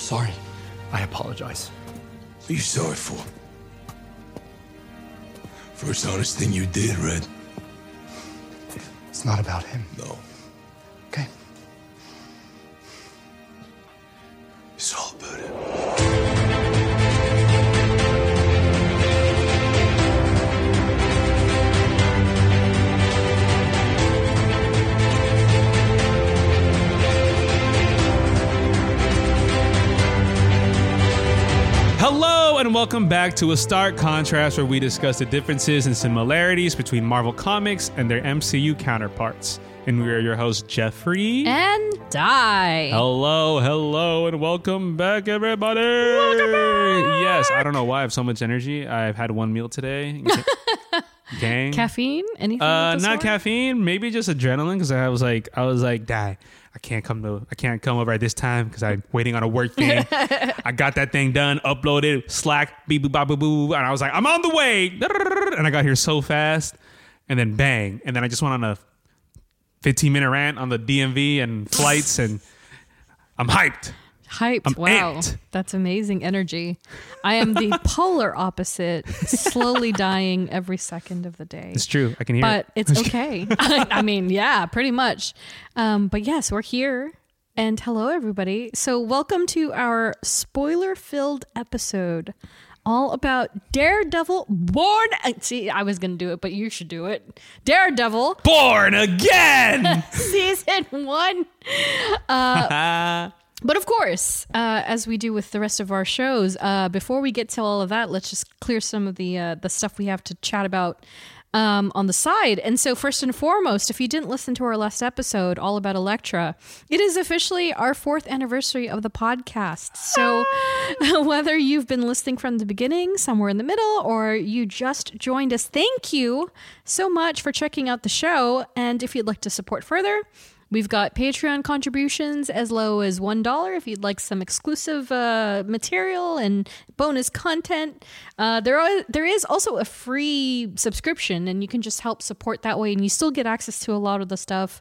Sorry. I apologize. What are you sorry for? First honest thing you did, Red. It's not about him. No. Okay. It's all about him. Hello and welcome back to A Stark Contrast, where we discuss the differences and similarities between Marvel Comics and their MCU counterparts. And we are your hosts, Jeffrey. And Die. Hello, and welcome back, everybody. Welcome back. Yes, I don't know why I have so much energy. I've had one meal today. Gang. Caffeine? Anything? Not caffeine. Maybe just adrenaline. Because I was like, Die, I can't come over at this time because I'm waiting on a work thing. I got that thing done, uploaded, Slack, beep, boop, bop, boop, boo, and I was like, I'm on the way. And I got here so fast, and then bang, and then I just went on a 15-minute rant on the DMV and flights, and I'm hyped. Wow. Amped. That's amazing energy. I am the polar opposite, slowly dying every second of the day. It's true. I can hear it. But it's okay. I mean, yeah, pretty much. But yes, we're here. And hello, everybody. So welcome to our spoiler-filled episode all about Daredevil Born... See, I was going to do it, but you should do it. Daredevil Born Again! Season 1. But of course, as we do with the rest of our shows, before we get to all of that, let's just clear some of the stuff we have to chat about on the side. And so first and foremost, if you didn't listen to our last episode all about Elektra, it is officially our 4th anniversary of the podcast. So whether you've been listening from the beginning, somewhere in the middle, or you just joined us, thank you so much for checking out the show. And if you'd like to support further, we've got Patreon contributions as low as $1 if you'd like some exclusive material and bonus content. There is also a free subscription, and you can just help support that way, and you still get access to a lot of the stuff.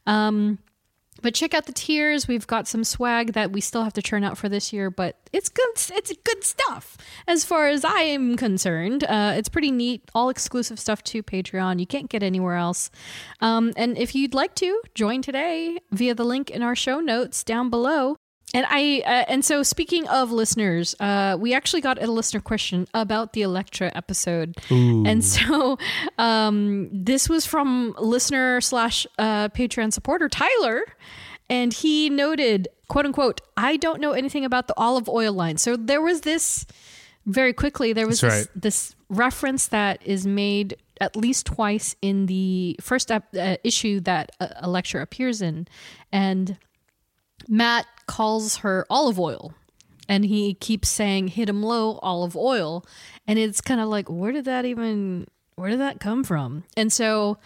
But check out the tiers. We've got some swag that we still have to churn out for this year, but it's good. It's good stuff as far as I am concerned. It's pretty neat. All exclusive stuff to Patreon. You can't get anywhere else. And if you'd like to join today via the link in our show notes down below. And so speaking of listeners, we actually got a listener question about the Elektra episode. Ooh. And so this was from listener / Patreon supporter Tyler. And he noted, quote unquote, I don't know anything about the olive oil line. So there was this, very quickly, there was this reference that is made at least twice in the first issue that Elektra appears in. And Matt calls her olive oil, and he keeps saying hit him low olive oil, and it's kind of like, where did that come from? And so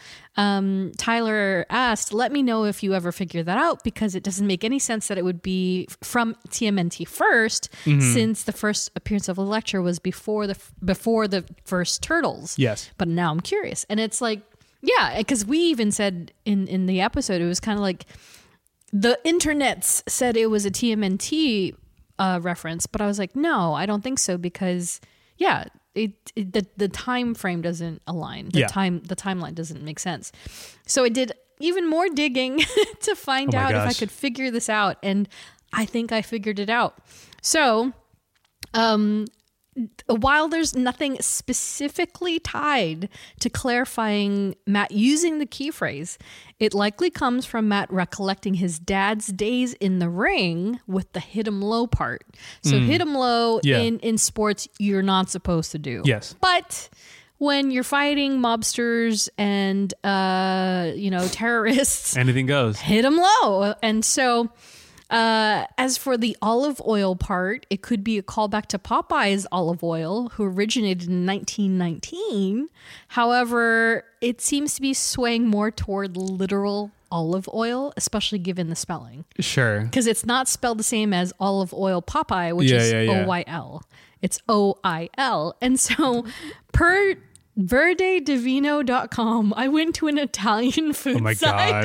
Tyler asked, let me know if you ever figure that out, because it doesn't make any sense that it would be from TMNT first, since the first appearance of Elektra was before the first Turtles. Yes. But now I'm curious, and it's like, yeah, because we even said in the episode, it was kind of like, the internets said it was a TMNT reference, but I was like, no, I don't think so, because the time frame doesn't align. The timeline doesn't make sense. So I did even more digging to find out if I could figure this out, and I think I figured it out. So, while there's nothing specifically tied to clarifying Matt using the key phrase, it likely comes from Matt recollecting his dad's days in the ring with the hit him low part. So hit him low in sports, you're not supposed to do. Yes. But when you're fighting mobsters and, terrorists, Anything goes. Hit them low. And so as for the olive oil part, it could be a callback to Popeye's olive oil, who originated in 1919. However, it seems to be swaying more toward literal olive oil, especially given the spelling. Sure. Because it's not spelled the same as olive oil Popeye, which is OYL. It's OIL. And so per verdedivino.com, I went to an Italian food site. God.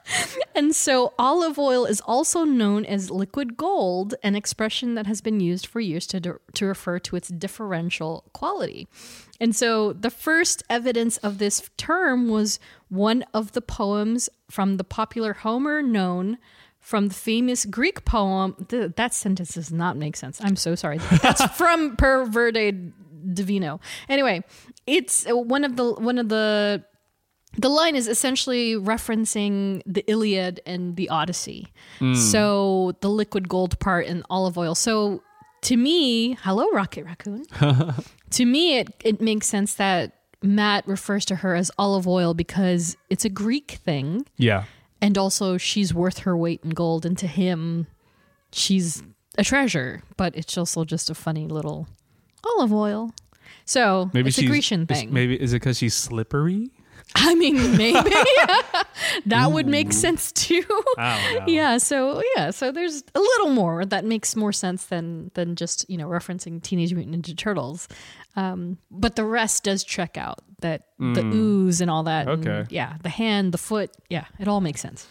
And so olive oil is also known as liquid gold, an expression that has been used for years to refer to its differential quality. And so the first evidence of this term was one of the poems from the popular Homer known from the famous Greek poem. That sentence does not make sense. I'm so sorry. That's from Per Verde Divino. Anyway, it's one of the line is essentially referencing the Iliad and the Odyssey. So the liquid gold part and olive oil. So to me, hello, Rocket Raccoon. To me, it makes sense that Matt refers to her as olive oil because it's a Greek thing. Yeah. And also she's worth her weight in gold. And to him, she's a treasure. But it's also just a funny little olive oil. So Maybe it's a Grecian thing. Maybe is it because she's slippery? I mean, maybe that would make sense too. I don't know. Yeah. So there's a little more that makes more sense than just, referencing Teenage Mutant Ninja Turtles. But the rest does check out that the ooze and all that. Okay. And, yeah. The hand, the foot. Yeah. It all makes sense.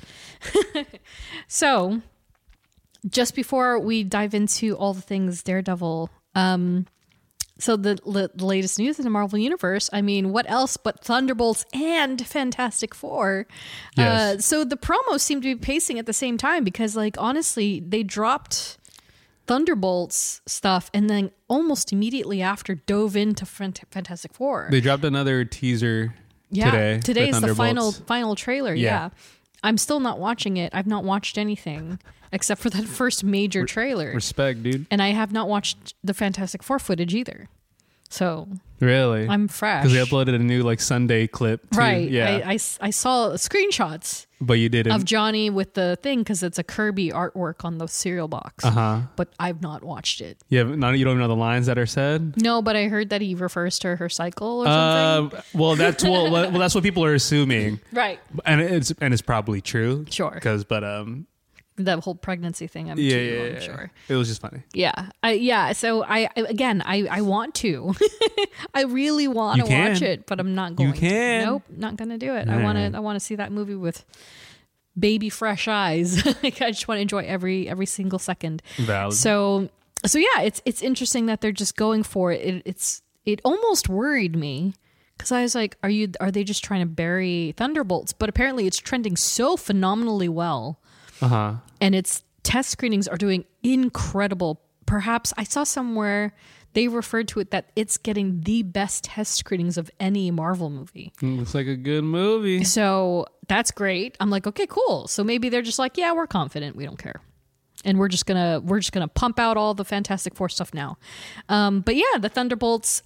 So just before we dive into all the things Daredevil, so the latest news in the Marvel Universe, I mean, what else but Thunderbolts and Fantastic Four? Yes. So the promos seem to be pacing at the same time because, honestly, they dropped Thunderbolts stuff and then almost immediately after dove into Fantastic Four. They dropped another teaser today. Today for is the Thunderbolts. final trailer. Yeah. I'm still not watching it. I've not watched anything except for that first major trailer. Respect, dude. And I have not watched the Fantastic Four footage either. So Really? I'm fresh. Because they uploaded a new Sunday clip. Too. Right. Yeah. I saw screenshots but you didn't. of Johnny with the thing because it's a Kirby artwork on the cereal box. But I've not watched it. You don't even know the lines that are said? No, but I heard that he refers to her cycle or something. Well, that's what people are assuming. Right. And it's probably true. Sure. The whole pregnancy thing, I'm sure. It was just funny. Yeah. So I want to. I really want to watch it, but I'm not going to. Nope, not going to do it. I want to see that movie with baby fresh eyes. I just want to enjoy every single second. Valid. So yeah, it's interesting that they're just going for it. It almost worried me because I was like, are they just trying to bury Thunderbolts? But apparently it's trending so phenomenally well. And its test screenings are doing incredible. Perhaps I saw somewhere they referred to it that it's getting the best test screenings of any Marvel movie. Looks like a good movie. So that's great. I'm like, okay, cool. So maybe they're just like, yeah, we're confident. We don't care. And we're just gonna pump out all the Fantastic Four stuff now. But yeah, the Thunderbolts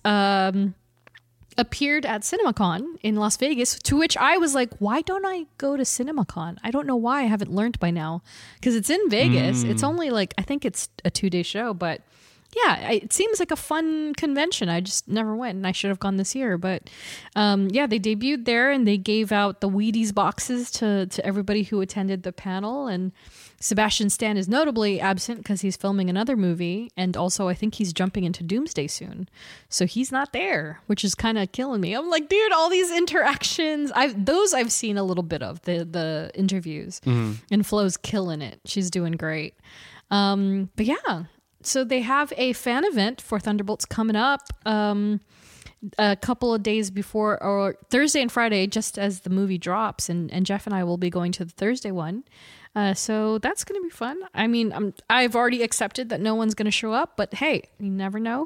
appeared at CinemaCon in Las Vegas, to which I was like, why don't I go to CinemaCon? I don't know why I haven't learned by now because it's in Vegas. It's only I think it's a 2-day show, but yeah, it seems like a fun convention. I just never went and I should have gone this year, but yeah, they debuted there and they gave out the Wheaties boxes to everybody who attended the panel. And Sebastian Stan is notably absent because he's filming another movie. And also I think he's jumping into Doomsday soon. So he's not there, which is kind of killing me. I'm like, dude, all these interactions, I've seen a little bit of the interviews and Flo's killing it. She's doing great. But yeah, so they have a fan event for Thunderbolts coming up a couple of days before, or Thursday and Friday, just as the movie drops. And Jeff and I will be going to the Thursday one. So that's going to be fun. I mean, I've already accepted that no one's going to show up, but hey, you never know.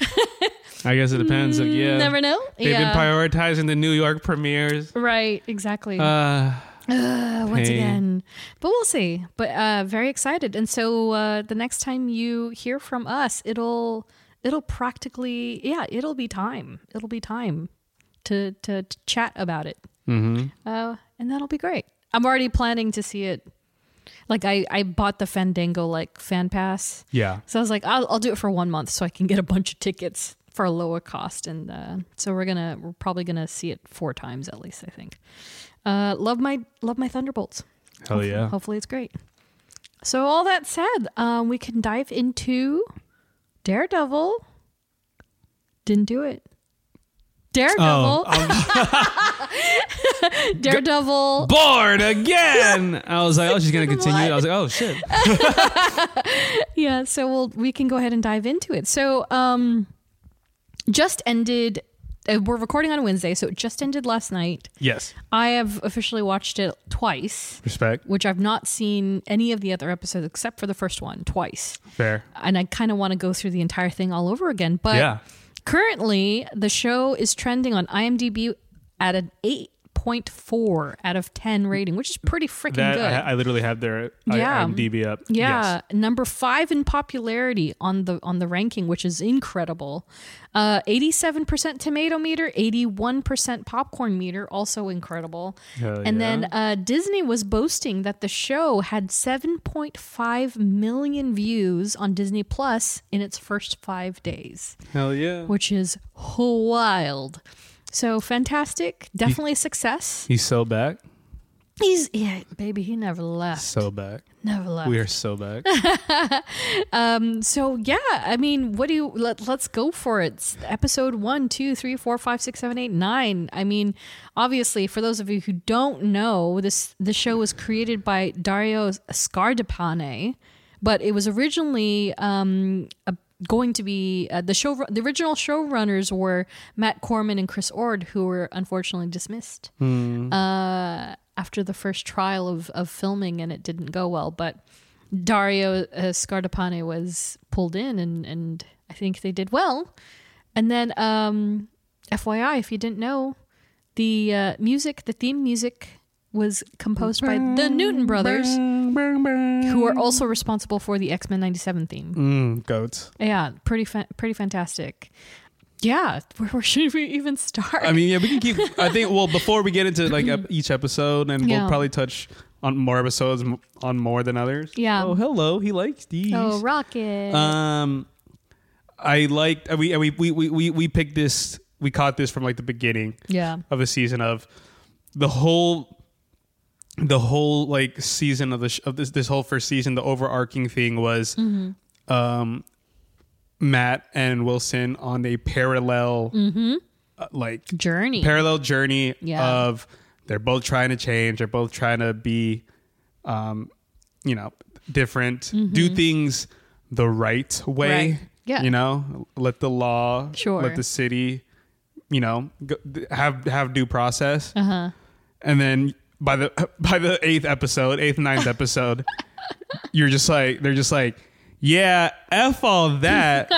I guess it depends. Yeah. Never know. They've been prioritizing the New York premieres. Right, exactly. Once again. But we'll see. But very excited. And so the next time you hear from us, it'll practically, it'll be time. It'll be time to chat about it. And that'll be great. I'm already planning to see it. I bought the Fandango fan pass. Yeah. So I was like, I'll do it for 1 month so I can get a bunch of tickets for a lower cost. And so we're probably gonna see it 4 times at least, I think. Love my Thunderbolts. Hell yeah. Hopefully it's great. So all that said, we can dive into Daredevil. Didn't do it. Daredevil. Daredevil. Born again. I was like, oh, she's gonna continue. What? I was like, oh shit. Yeah, so we can go ahead and dive into it. So just ended. We're recording on Wednesday, so it just ended last night. Yes. I have officially watched it twice, Respect. which I've not seen any of the other episodes except for the first one twice. Fair. And I kind of want to go through the entire thing all over again. But Yeah. currently, the show is trending on IMDb at an 8.4 out of 10 rating, which is pretty freaking That good. I literally have their Yeah. IMDb up. Yeah, Yes. number 5 in popularity on the ranking, which is incredible. 87% tomato meter, 81% popcorn meter, also incredible. Hell And yeah. then Disney was boasting that the show had 7.5 million views on Disney Plus in its first 5 days, Hell yeah. which is wild. So fantastic, definitely a success. He's so back. Yeah, baby, he never left. So back. Never left. We are so back. So yeah, I mean, what do you let's go for it. It's episode 1, 2, 3, 4, 5, 6, 7, 8, 9. I mean, obviously, for those of you who don't know, the show was created by Dario Scardapane, but it was originally going to be the original showrunners were Matt Corman and Chris Ord, who were unfortunately dismissed after the first trial of filming, and it didn't go well. But Dario Scardapane was pulled in, and I think they did well. And then, FYI, if you didn't know, the theme music was composed by the Newton Brothers, who are also responsible for the X-Men 97 theme. Goats. Yeah, pretty fantastic. Yeah, where should we even start? I mean, yeah, we can keep. I think. Well, before we get into like each episode, and Yeah. we'll probably touch on more episodes on more than others. Yeah. Oh, hello. He likes these. Oh, Rocket. I liked. We picked this. We caught this from like the beginning Yeah. of the season of the whole like season of this whole first season. The overarching thing was Matt and Wilson on a parallel like Journey. parallel journey Yeah. of they're both trying to change, they're both trying to be different, do things the right way. Right. Yeah. Let the law, Sure. let the city, have due process. Uh-huh. And then by the 8th, 9th episode, they're just like, yeah, F all that.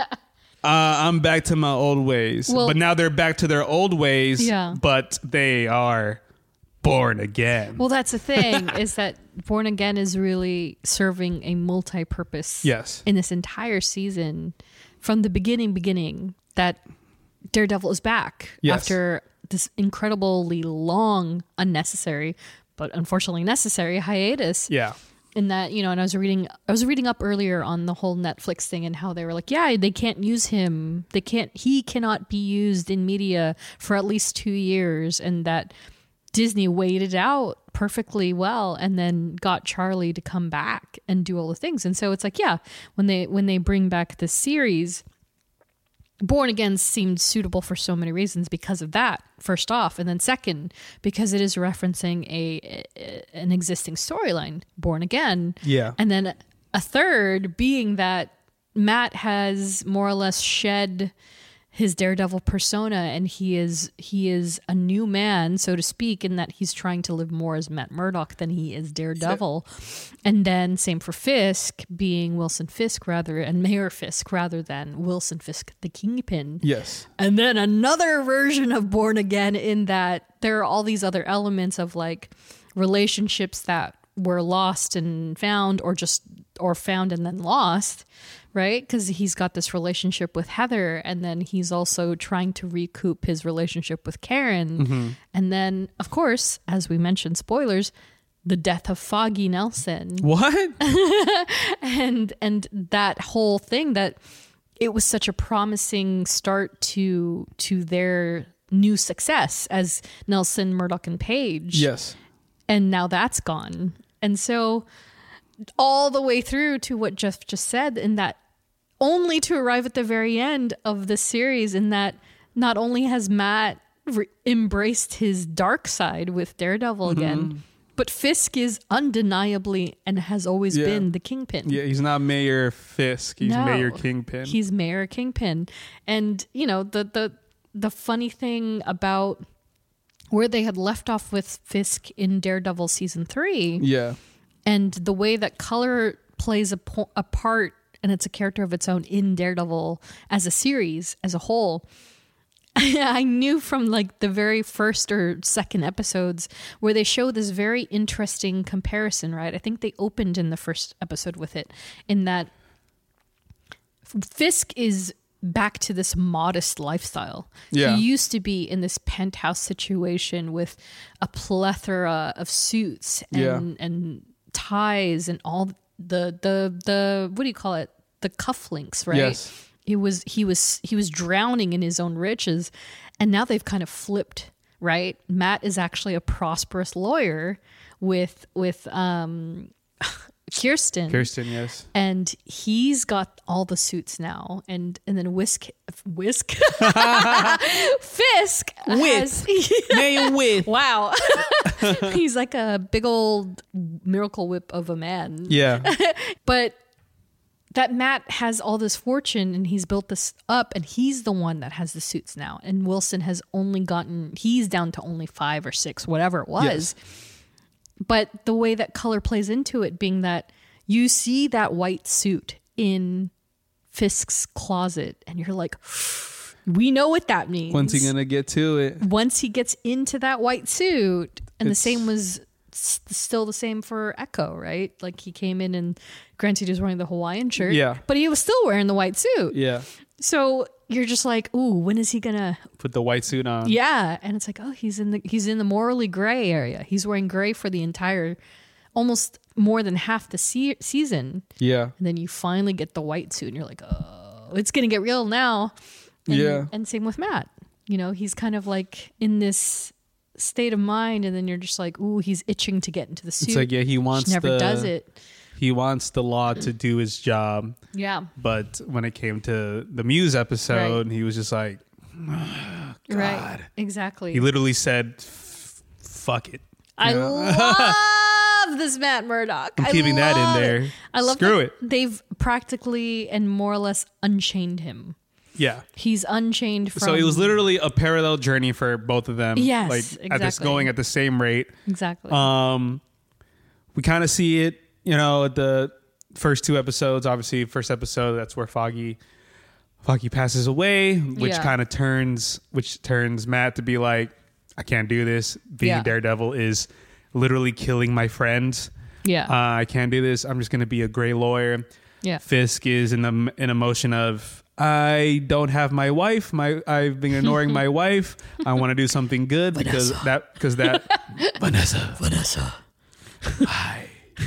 I'm back to my old ways. Well- but now they're back to their old ways, Yeah. but they are born again. Well, that's the thing is that Born Again is really serving a multi-purpose. Yes. In this entire season, from the beginning, that Daredevil is back Yes. after this incredibly long, unnecessary, but unfortunately necessary hiatus. Yeah. In that, and I was reading up earlier on the whole Netflix thing and how they were like, yeah, they can't use him. He cannot be used in media for at least 2 years, and that Disney waited out perfectly well and then got Charlie to come back and do all the things. And so it's like, yeah, when they bring back the series, Born Again seemed suitable for so many reasons because of that, first off, and then second, because it is referencing an existing storyline, Born Again. Yeah. And then a third being that Matt has more or less shed his Daredevil persona, and he is a new man, so to speak, in that he's trying to live more as Matt Murdock than he is Daredevil. And then same for Fisk, being Wilson Fisk and Mayor Fisk rather than Wilson Fisk, the Kingpin. Yes. And then another version of Born Again, in that there are all these other elements of like relationships that were lost and found, or found and then lost, right? Because he's got this relationship with Heather, and then he's also trying to recoup his relationship with Karen. And then, of course, as we mentioned, spoilers, the death of Foggy Nelson. What? and that whole thing, that it was such a promising start to their new success as Nelson, Murdoch, and Page. Yes. And now that's gone. And so all the way through to what Jeff just said, in that only to arrive at the very end of the series, in that not only has Matt embraced his dark side with Daredevil again, but Fisk is undeniably and has always been the Kingpin. Yeah, he's not Mayor Fisk. He's No, Mayor Kingpin. He's Mayor Kingpin. And, you know, the funny thing about where they had left off with Fisk in Daredevil season 3 yeah. and the way that color plays a part, and it's a character of its own in Daredevil as a series, as a whole. I knew from like the very first or second episodes where they show this very interesting comparison, right? I think they opened in the first episode with it, in that Fisk is back to this modest lifestyle. Yeah. He used to be in this penthouse situation with a plethora of suits and ties and all the what do you call it? The cufflinks, right? Yes. He was drowning in his own riches, and now they've kind of flipped, right? Matt is actually a prosperous lawyer with Kirsten. Kirsten, yes. And he's got all the suits now, and then Fisk has, Mayor With. wow, he's like a big old miracle whip of a man. Yeah. But that Matt has all this fortune and he's built this up, and he's the one that has the suits now. And Wilson has only he's down to only 5 or 6, whatever it was. Yes. But the way that color plays into it being that you see that white suit in Fisk's closet and you're like, we know what that means. When's he gonna get to it? Once he gets into that white suit, and the It's- same was still the same for Echo, right? Like he came in, and granted he was wearing the Hawaiian shirt, but he was still wearing the white suit. Yeah. So you're just like, ooh, when is he gonna Put the white suit on. Yeah. And it's like, oh, he's in the morally gray area. He's wearing gray for the entire, almost more than half the season. Yeah. And then you finally get the white suit and you're like, oh, it's gonna get real now. And same with Matt. You know, he's kind of like in this state of mind, and then you're just like, ooh, he's itching to get into the suit. It's like, yeah, he wants never does it. He wants the law to do his job. Yeah. But when it came to the Muse episode, he was just like, oh, God. Right. Exactly. He literally said, fuck it. I love this Matt Murdock. I'm keeping that in there. I love Screw that it. They've practically and more or less unchained him. Yeah. He's unchained from... So it was literally a parallel journey for both of them. Yes, like at this exactly. going at the same rate. Exactly. We kind of see it, you know, at the first 2 episodes. Obviously, first episode, that's where Foggy passes away, which kind of turns Matt to be like, I can't do this. Being Daredevil is literally killing my friends. Yeah. I can't do this. I'm just going to be a gray lawyer. Yeah. Fisk is in a motion of, I don't have my wife. I've been ignoring my wife. I want to do something good because that Vanessa. I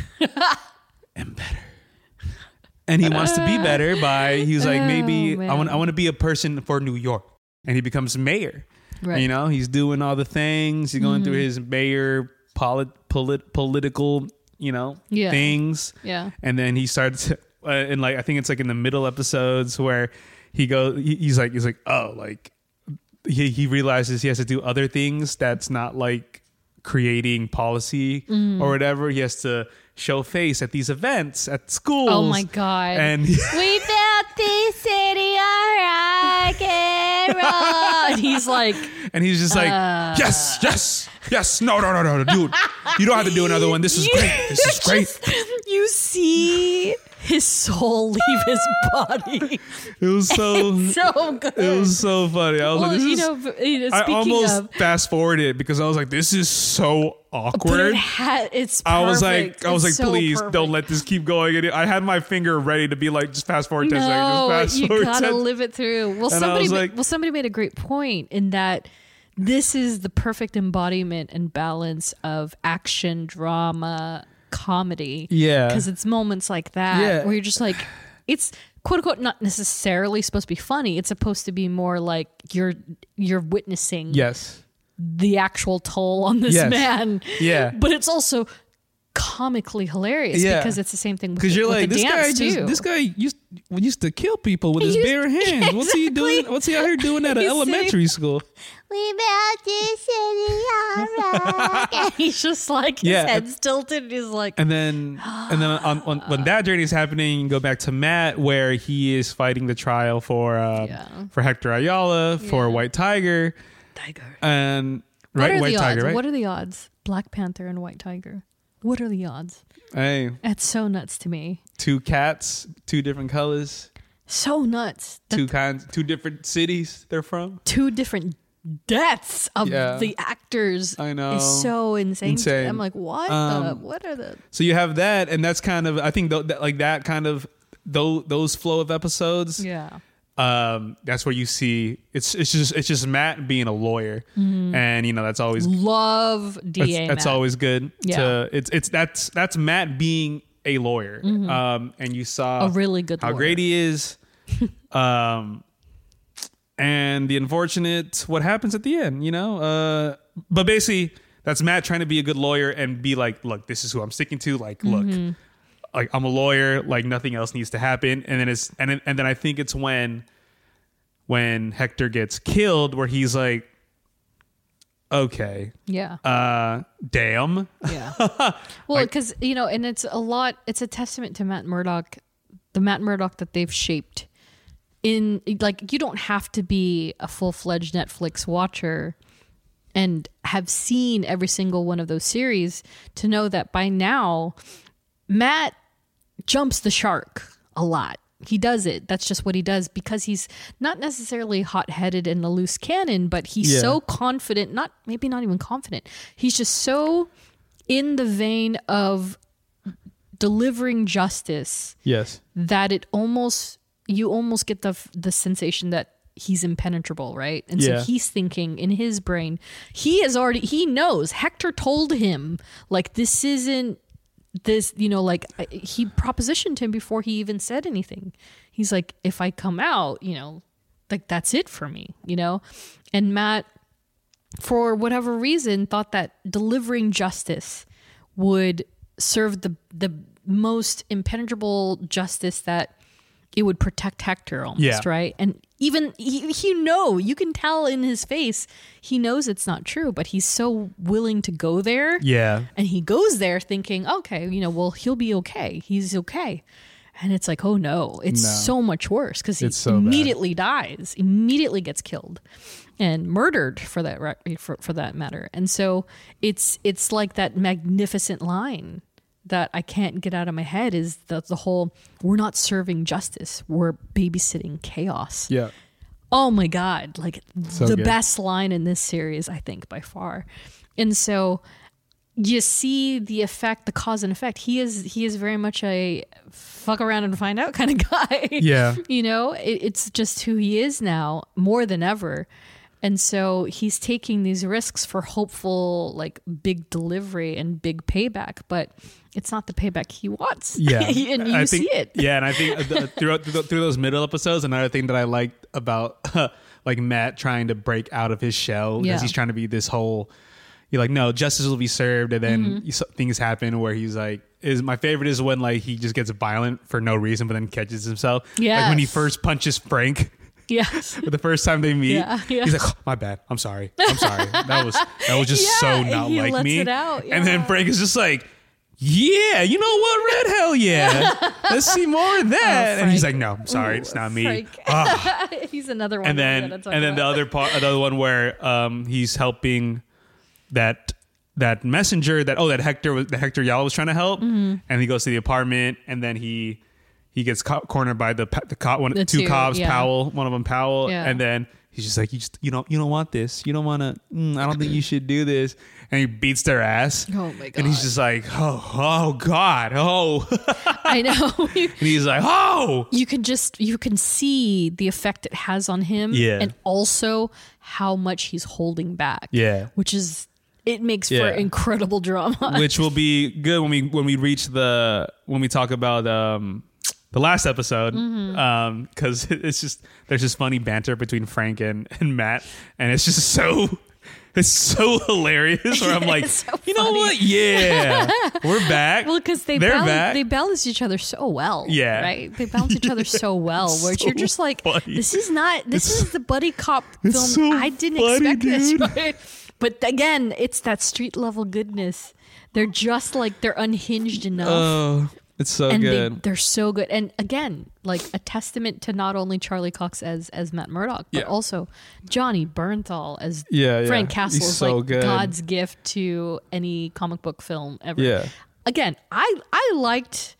am better. And he wants to be better he's like, maybe man. I want to be a person for New York. And he becomes mayor. Right. You know, he's doing all the things. He's going through his mayor political, you know, things. Yeah. And then he starts and like, I think it's like in the middle episodes where he's like, oh, like he realizes he has to do other things that's not like creating policy or whatever. He has to show face at these events at schools. Oh my God. And We built this city on rock and roll. And he's like, and he's just like, yes, no, dude, you don't have to do another one. This is great. This is great. You see his soul leave his body. It was so So good. It was so funny. I was like, this is. I speaking almost of, fast forwarded because I was like, this is so but awkward. it's perfect. I was like, It's so please perfect. don't let this keep going. And I had my finger ready to be like, just fast forward 10 seconds. No, Just fast you forward gotta 10. live it through. Well, And I was like- somebody made a great point in that this is the perfect embodiment and balance of action, drama, comedy. Yeah. Because it's moments like that Yeah. where you're just like, it's quote unquote not necessarily supposed to be funny. It's supposed to be more like you're witnessing Yes. the actual toll on this Yes. man. Yeah. But it's also comically hilarious Yeah. because it's the same thing with, Because you're with like, the this guy dance too. this guy used to kill people with his He bare used- hands. What's he Exactly. doing? What's he out here doing at an He's elementary school? We built this city on rock. And he's just like, his Yeah. head's tilted. He's like, And then when that journey is happening, you go back to Matt, where he is fighting the trial for Hector Ayala, for Yeah. White Tiger, Tiger. and What are White the Tiger, odds? right? What are the odds? Black Panther and White Tiger. What are the odds? Hey, That's so nuts to me. 2 cats, 2 different colors, So nuts. That 2 different cities they're from. 2 different deaths of Yeah. the actors. I know. Is so insane. Insane. I'm like, what? What are the? So you have that, and that's kind of, I think that kind of those flow of episodes. Yeah. That's where you see it's just Matt being a lawyer, and that's always Love DA. that's Matt. always good. Yeah. That's Matt being a lawyer, and you saw A really good how lawyer. great he is, and the unfortunate what happens at the end, but basically that's Matt trying to be a good lawyer and be like, look, this is who I'm sticking to. Like, look, like I'm a lawyer. Like nothing else needs to happen. And then I think it's when Hector gets killed where he's like, okay, Yeah. damn. Yeah. Well, because, and it's a testament to Matt Murdock, the Matt Murdock that they've shaped in, like, you don't have to be a full-fledged Netflix watcher and have seen every single one of those series to know that by now, Matt jumps the shark a lot. He does it. That's just what he does because he's not necessarily hot-headed and a loose cannon, but he's so confident, maybe not even confident. He's just so in the vein of delivering justice Yes. that you almost get the sensation that he's impenetrable, right? And Yeah. so he's thinking in his brain, he knows. Hector told him, like, this isn't this, like, he propositioned him before he even said anything. He's like, if I come out, like, that's it for me, And Matt, for whatever reason, thought that delivering justice would serve the most impenetrable justice, that it would protect Hector almost, right? And even you can tell in his face, he knows it's not true, but he's so willing to go there. Yeah. And he goes there thinking, okay, well, he'll be okay. He's okay. And it's like, oh no, it's so much worse because he It's so bad. immediately dies, immediately gets killed and murdered for that matter. And so it's like that magnificent line that I can't get out of my head is the whole, we're not serving justice, we're babysitting chaos. Yeah. Oh my God. Like So the good. best line in this series, I think, by far. And so you see the effect, the cause and effect. He is very much a fuck around and find out kind of guy. Yeah. It's just who he is now more than ever. And so he's taking these risks for hopeful, like, big delivery and big payback, but it's not the payback he wants. Yeah. And you I think, see it. Yeah, and I think through those middle episodes, another thing that I liked about like Matt trying to break out of his shell Yeah. as he's trying to be this whole, you're like, no, justice will be served, and then things happen where he's like, my favorite is when, like, he just gets violent for no reason, but then catches himself. Like when he Yes. first punches Frank. Yes. The first time they meet, Yeah, yeah. he's like, oh, "My bad. I'm sorry. That was just so Yeah, not he like lets me." it out, And then yeah. Frank is just like, "Yeah, you know what, Red? Hell yeah. Let's see more of that." And he's Frank. like, "No, I'm sorry. It's not me." Frank. He's another one. And then the other one where he's helping that messenger that Hector Yala was trying to help, and he goes to the apartment, and then he gets cornered by the two cops, yeah. Powell, one of them Powell, Yeah. and then he's just like, you don't want this, you don't want to, I don't think you should do this, and he beats their ass. Oh my God. And he's just like, oh God, oh, I know. and he's like, oh, you can see the effect it has on him, Yeah. and also how much he's holding back. Yeah. Which is, it makes for Yeah. incredible drama. which will be good when we reach when we talk about the last episode, because it's just, there's just funny banter between Frank and Matt, and it's just so It's so hilarious. Where I'm like, It's so you know funny. what? Yeah, we're back. Well, because they're back. they balance each other so well. Yeah. Right? They balance each other so well. Where So you're just like, funny. this is the buddy cop film. it's so I didn't funny, expect this. dude. Right? But again, it's that street level goodness. They're just like, they're unhinged enough. Oh, it's so and good. they're so good. And again, like a testament to not only Charlie Cox as Matt Murdock, but Yeah. also Johnny Bernthal as Yeah, Frank yeah. Castle He's is so like good. God's gift to any comic book film ever. Yeah. Again, I liked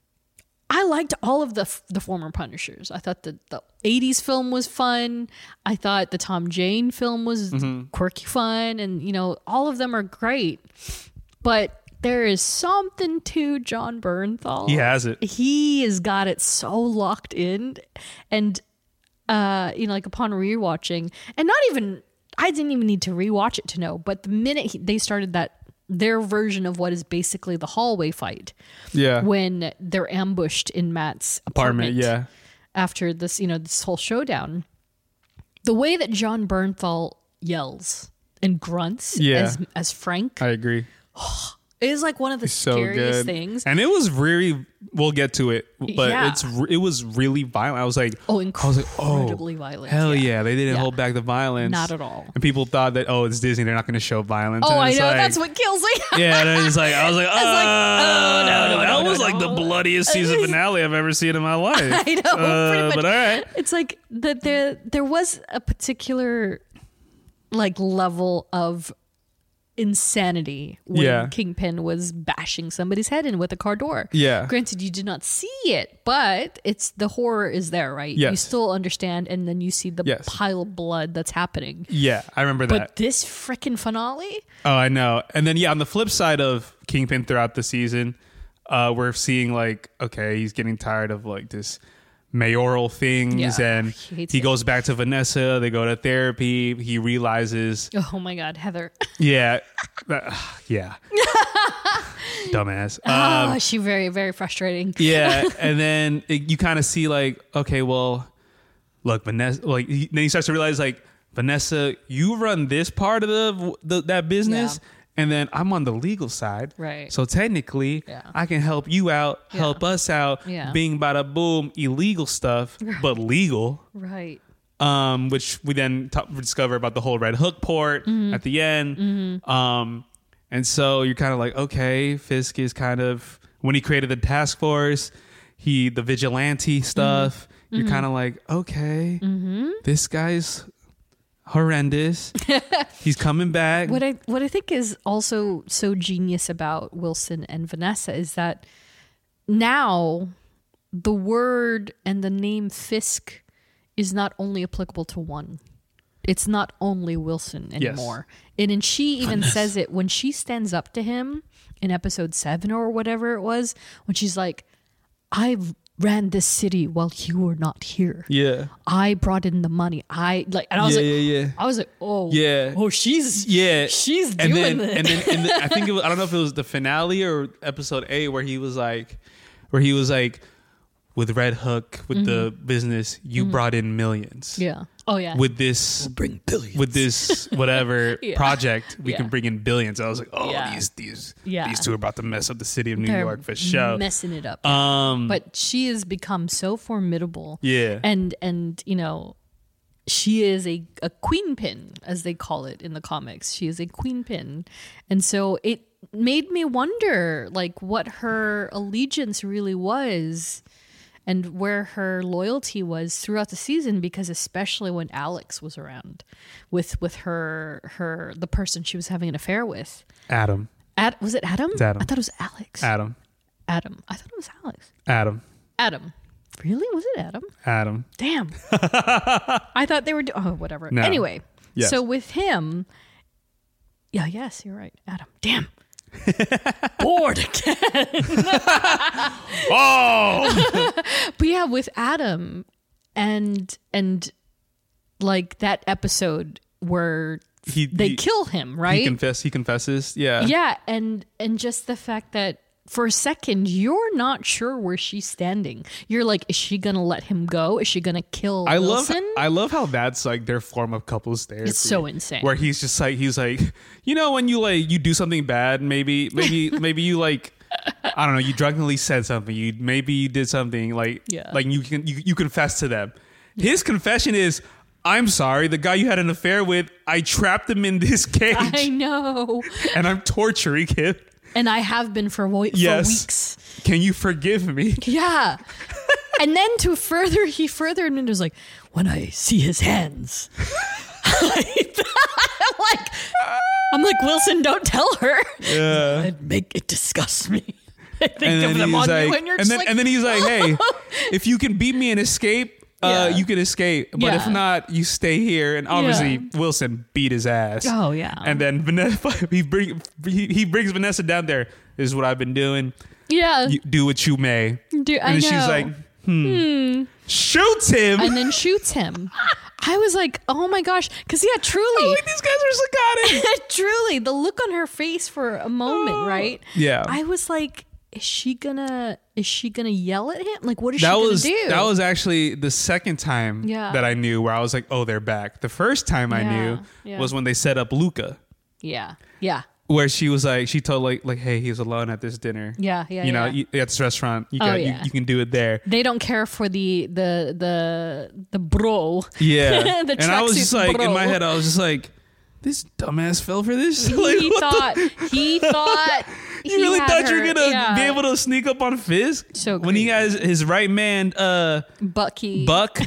all of the former Punishers. I thought the 80s film was fun. I thought the Tom Jane film was quirky fun, and you know, all of them are great. But there is something to John Bernthal. He has it. He has got it so locked in, and you know, like upon rewatching, and I didn't even need to rewatch it to know. But the minute they started their version of what is basically the hallway fight, Yeah. when they're ambushed in Matt's apartment, Yeah. after this, you know, this whole showdown, the way that John Bernthal yells and grunts Yeah. as Frank I agree. is like one of the So scariest good. things. And it was really, we'll get to it, but Yeah. it was really violent. I was like, Incredibly violent. hell yeah. They didn't Yeah. hold back the violence. Not at all. And people thought that, oh, it's Disney, they're not going to show violence. Oh, And I it's know. like- That's what kills me. Yeah, and it's like, I was like, like, oh, no, that no, was no, like no. the bloodiest season finale I've ever seen in my life. I know. Pretty much. But all right. It's like that there was a particular like level of insanity when Yeah. Kingpin was bashing somebody's head in with a car door. Yeah. Granted, you did not see it, but it's the horror is there, right? You Yes. still understand, and then you see the Yes. pile of blood that's happening. Yeah, I remember But that. this freaking finale, Oh, I know. And then, yeah, on the flip side of Kingpin throughout the season, we're seeing like, okay, he's getting tired of like this mayoral things, Yeah, and he hates he it. goes back to Vanessa. They go to therapy. He realizes, oh my God, Heather. yeah, yeah, dumbass. She very, very frustrating. Yeah, and then you kind of see like, okay, well, look, Vanessa. Like then he starts to realize like, Vanessa, you run this part of that business. Yeah. And then I'm on the legal side. Right. So technically, Yeah. I can help you out, Yeah. help us out. Yeah. Bing, bada, boom, illegal stuff, but legal. Right. Which we then discover about the whole Red Hook port Mm-hmm. at the end. And so you're kind of like, okay, Fisk is kind of, when he created the task force, the vigilante stuff, Mm-hmm. you're kind of like, okay, this guy's horrendous. He's coming back. What I think is also so genius about Wilson and Vanessa is that now the word and the name Fisk is not only applicable to one. It's not only Wilson anymore. And she even says it when she stands up to him in episode 7 or whatever it was, when she's like, I ran this city while you were not here. Yeah. I brought in the money. I was Yeah. I was like, oh, Yeah. oh, she's And doing then, it. and then I think I don't know if it was the finale or episode 8 where he was like, with Red Hook, with the business, you brought in millions. Yeah. Oh yeah. With this, Bring billions. with this whatever Yeah. project, we Yeah. can bring in billions. I was like, oh, Yeah. these Yeah. two are about to mess up the city of New They're York for sure. messing it up. But She has become so formidable. yeah, And you know, she is a queen pin, as they call it in the comics. She is a queen pin. And so it made me wonder like what her allegiance really was and where her loyalty was throughout the season, because especially when Alex was around with her the person she was having an affair with. Adam, Was it Adam? It's Adam. I thought it was Alex. Adam, I thought it was Alex. Adam. Really? Was it Adam? Adam. Damn. I thought they were whatever. No. Anyway, Yes. so with him, yes, you're right. Adam. Damn. Bored again. Oh, But yeah, with Adam and like that episode where they kill him, right? He confesses. Yeah. Yeah, and just the fact that for a second, you're not sure where she's standing. You're like, is she gonna let him go? Is she gonna kill Wilson? I love how that's like their form of couples therapy. It's so insane. Where he's just like, you know, when you like you do something bad, maybe you like, I don't know, you drunkenly said something, maybe you did something like you confess to them. His confession is, I'm sorry, the guy you had an affair with, I trapped him in this cage. I know. And I'm torturing him. And I have been for weeks. Can you forgive me? Yeah. And then he furthered and was like, when I see his hands. I'm like, Wilson, don't tell her. Yeah. It disgusts me. I think And of then them he's on you like, and you're and just then he's like, hey, if you can beat me and escape, you can escape. But if not, you stay here. And obviously Wilson beat his ass. Oh, yeah. And then Vanessa, he brings Vanessa down there. This is what I've been doing. Yeah. You do what you may. I And then she's like, shoots him. And then shoots him. I was like, oh my gosh. Because, yeah, truly. Oh, these guys are psychotic. Truly, the look on her face for a moment, right? Yeah. I was like, is she gonna yell at him? Like, what is she gonna do? That was actually the second time that I knew where I was like, oh, they're back. The first time I knew was when they set up Luca. Yeah. Yeah. Where she was like, she told like, hey, he's alone at this dinner. Yeah. You know, at this restaurant, you can do it there. They don't care for the bro. Yeah. The and I was just like, bro. in my head, I was just like, this dumbass fell for this. He thought you really thought you were gonna be able to sneak up on Fisk? So when he has his right man, Buck, Buck,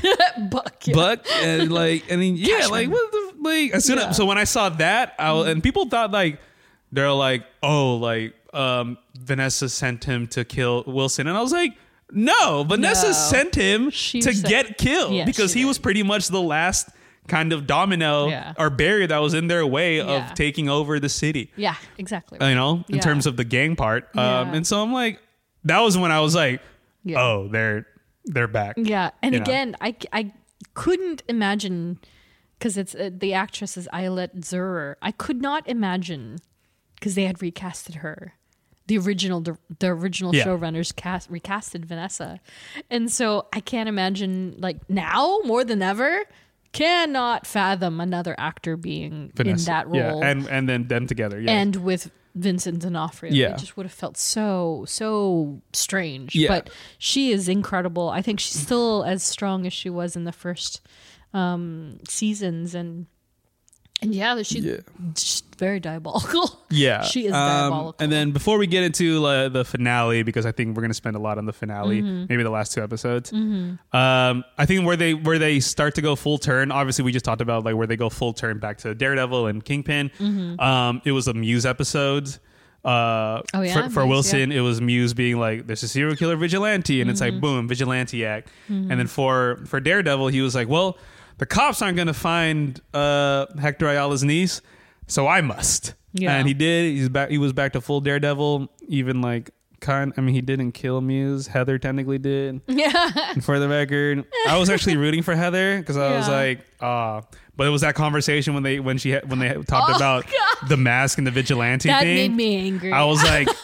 and like, and then, like what the like? As soon as, so when I saw that, and people thought like they're like, oh, like Vanessa sent him to kill Wilson, and I was like, no, Vanessa sent him to get killed because he was pretty much the last kind of domino or barrier that was in their way of taking over the city. Yeah, exactly. You know, in terms of the gang part. And so I'm like, that was when I was like, oh, they're back. Yeah. And again, I couldn't imagine, because it's the actress is Ayelet Zurer. I could not imagine, because they had recasted her. The original showrunners recasted Vanessa. And so I can't imagine, like, now more than ever, cannot fathom another actor being Vanessa, in that role. And then them together. Yeah. And with Vincent D'Onofrio. It just would have felt so strange. Yeah. But she is incredible. I think she's still as strong as she was in the first seasons. And she's just very diabolical. Yeah. She is diabolical. And then before we get into the finale, because I think we're going to spend a lot on the finale, maybe the last two episodes. I think where they start to go full turn, obviously we just talked about like where they go full turn back to Daredevil and Kingpin. It was a Muse episode. For Muse, Wilson, it was Muse being like, there's a serial killer vigilante, and it's like, boom, vigilante act. And then for Daredevil, he was like, well, the cops aren't going to find Hector Ayala's niece, so I must. Yeah. And he did. He's back. He was back to full Daredevil. Even like he didn't kill Muse. Heather technically did. Yeah. And for the record, I was actually rooting for Heather because I was like, but it was that conversation when they talked about the mask and the vigilante that thing. That made me angry. I was like,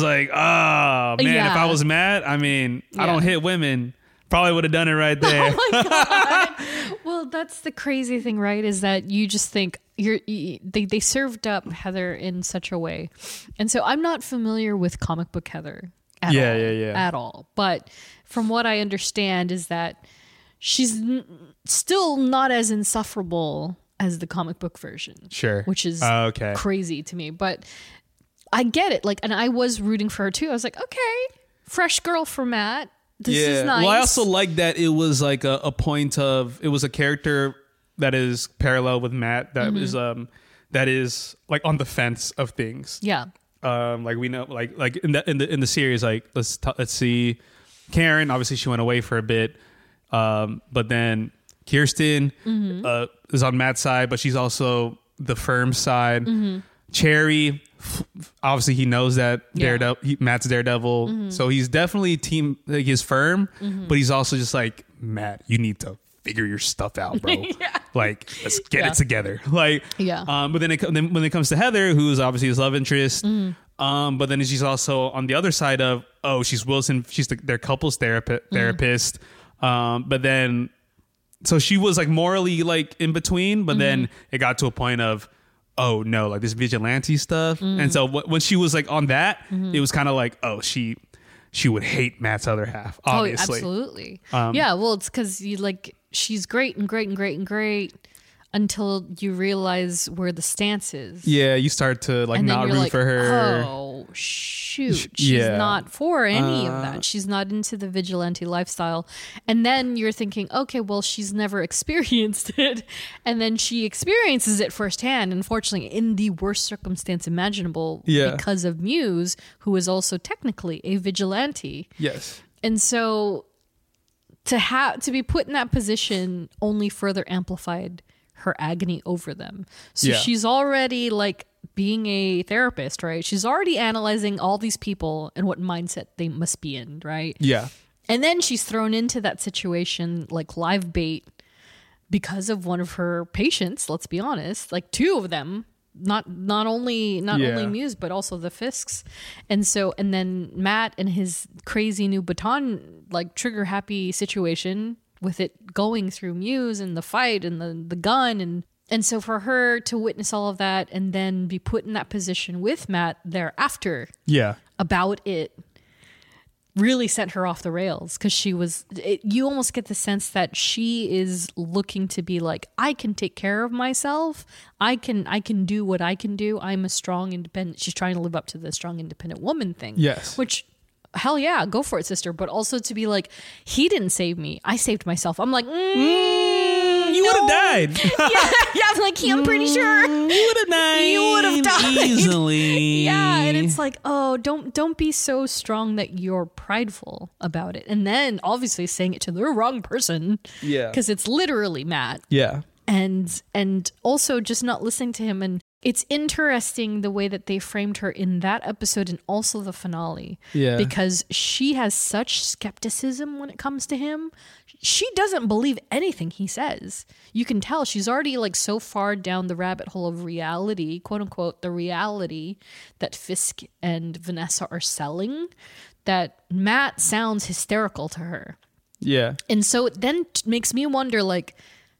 oh man, if I was mad, I mean, I don't hit women. Probably would have done it right there. Oh my God. Well, that's the crazy thing, right? Is that you just think they served up Heather in such a way. And so I'm not familiar with comic book Heather at all. But from what I understand is that she's still not as insufferable as the comic book version. Sure. Which is crazy to me. But I get it. Like, and I was rooting for her too. I was like, okay, fresh girl for Matt. This is nice. Well, I also like that it was like a point of, it was a character that is parallel with Matt that is like on the fence of things. Yeah. Like we know, like in the series, like let's see, Karen. Obviously, she went away for a bit, but then Kirsten is on Matt's side, but she's also the firm side. Cherry, obviously he knows that Matt's Daredevil, so he's definitely team, like he's firm, but he's also just like, Matt, you need to figure your stuff out, bro. Like, let's get it together. Like, but then when it comes to Heather, who's obviously his love interest, But then she's also on the other side of, she's Wilson. She's their couples therapist. But then, so she was like morally like in between, but then it got to a point of, oh no, like this vigilante stuff. And so when she was like on that, it was kind of like, she would hate Matt's other half, obviously. Oh, absolutely. Yeah, well, it's because you like she's great and great and great and great until you realize where the stance is. Yeah, you start to like not root for her. Oh shoot, she's not for any of that. She's not into the vigilante lifestyle. And then you're thinking, okay, well, she's never experienced it, and then she experiences it firsthand. Unfortunately, in the worst circumstance imaginable, because of Muse, who is also technically a vigilante. Yes, and so to be put in that position only further amplified her agony over them. So she's already like being a therapist, right? She's already analyzing all these people and what mindset they must be in, right? Yeah. And then she's thrown into that situation like live bait because of one of her patients, let's be honest, like two of them, not only Muse, but also the Fisks. And then Matt and his crazy new baton, like trigger happy situation with it going through Muse and the fight and the gun. And so for her to witness all of that and then be put in that position with Matt thereafter about it really sent her off the rails, because you almost get the sense that she is looking to be like, I can take care of myself. I can do what I can do. I'm a strong, independent. She's trying to live up to the strong, independent woman thing. Yes. Which, hell yeah, go for it, sister. But also to be like, he didn't save me. I saved myself. I'm like, you would have died. yeah, I'm like, I'm pretty sure you would have died. You would have died easily. Yeah, and it's like, oh, don't be so strong that you're prideful about it. And then obviously saying it to the wrong person. Yeah, because it's literally Matt. Yeah, and also just not listening to him. And it's interesting the way that they framed her in that episode and also the finale. Yeah. Because she has such skepticism when it comes to him. She doesn't believe anything he says. You can tell she's already like so far down the rabbit hole of reality, quote unquote, the reality that Fisk and Vanessa are selling, that Matt sounds hysterical to her. Yeah. And so it then makes me wonder, like,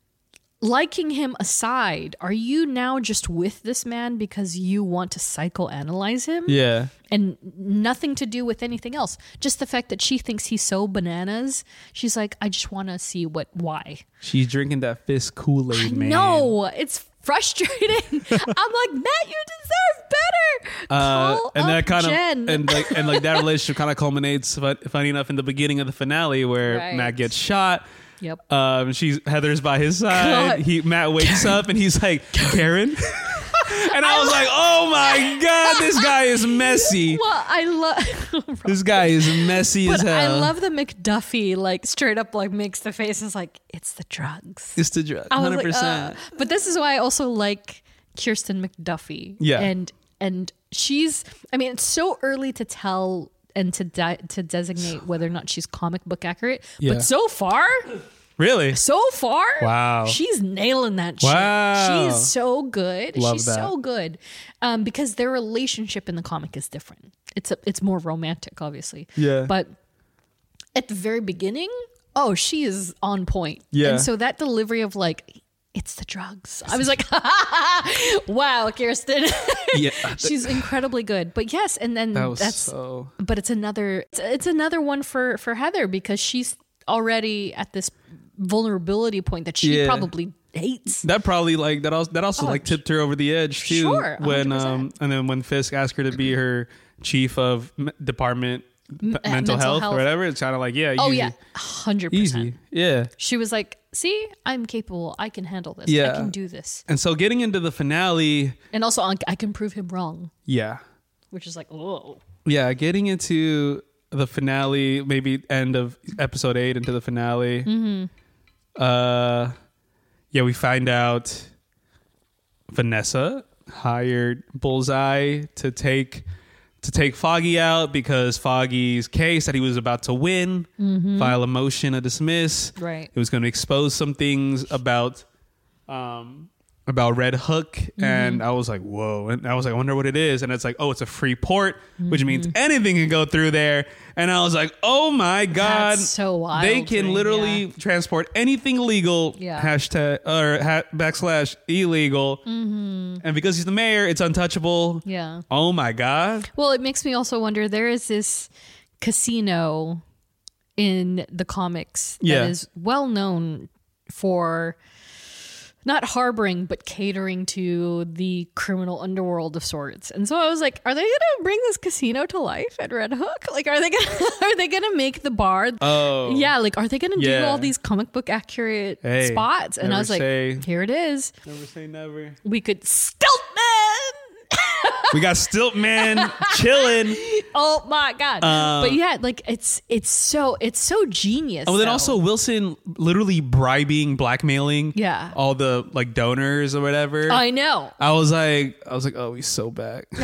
liking him aside, are you now just with this man because you want to psychoanalyze him? Yeah. And nothing to do with anything else. Just the fact that she thinks he's so bananas. She's like, I just want to see why. She's drinking that Fisk Kool-Aid, man. No, it's frustrating. I'm like, Matt, you deserve better. Call and up that kind Jen. of and like that relationship kind of culminates, funny enough, in the beginning of the finale where Matt gets shot. Yep. Heather's by his side. Matt wakes up and he's like, Karen? And I was like, oh my God, this guy is messy. Well, I love this guy is messy as hell. I love the McDuffie, like straight up like makes the face and is like, it's the drugs. It's the drugs. 100%. Like, but this is why I also like Kirsten McDuffie. Yeah. And she's, I mean, it's so early to tell and to designate whether or not she's comic book accurate. Yeah. But so far... Really? So far, wow, she's nailing that wow. shit. She's so good. Love she's that. So good. Because their relationship in the comic is different. It's more romantic, obviously. Yeah. But at the very beginning, she is on point. Yeah. And so that delivery of like, it's the drugs. I was like, wow, Kirsten. Yeah. She's incredibly good. But yes, and then but it's another one for Heather, because she's already at this vulnerability point that she probably hates. That probably that also like tipped her over the edge too. Sure, 100%. When and then when Fisk asked her to be her chief of department mental health or whatever, it's kind of like 100%. Easy. Yeah. She was like, see, I'm capable. I can handle this. I can do this. And so getting into the finale, and also I can prove him wrong. Yeah. Which is like, oh. Yeah, getting into the finale, maybe end of episode 8 into the finale. Mm-hmm. We find out Vanessa hired Bullseye to take Foggy out because Foggy's case that he was about to win, file a motion to dismiss. Right. It was going to expose some things about about Red Hook, and I was like, whoa. And I was like, I wonder what it is. And it's like, oh, it's a free port, which means anything can go through there. And I was like, oh my God. That's so wild. They can literally transport anything legal, hashtag or backslash illegal. And because he's the mayor, it's untouchable. Yeah. Oh my God. Well, it makes me also wonder, there is this casino in the comics that is well known for not harboring, but catering to the criminal underworld of sorts. And so I was like, are they going to bring this casino to life at Red Hook? Like, are they going to make the bar? Oh. Yeah. Like, are they going to do all these comic book accurate spots? And I was like, here it is. Never say never. We could Stiltman. We got Stiltman chilling. Oh my God. But yeah, like it's so genius. Oh, then though. also Wilson literally bribing, blackmailing all the like donors or whatever. I know. I was like, oh, he's so back. And then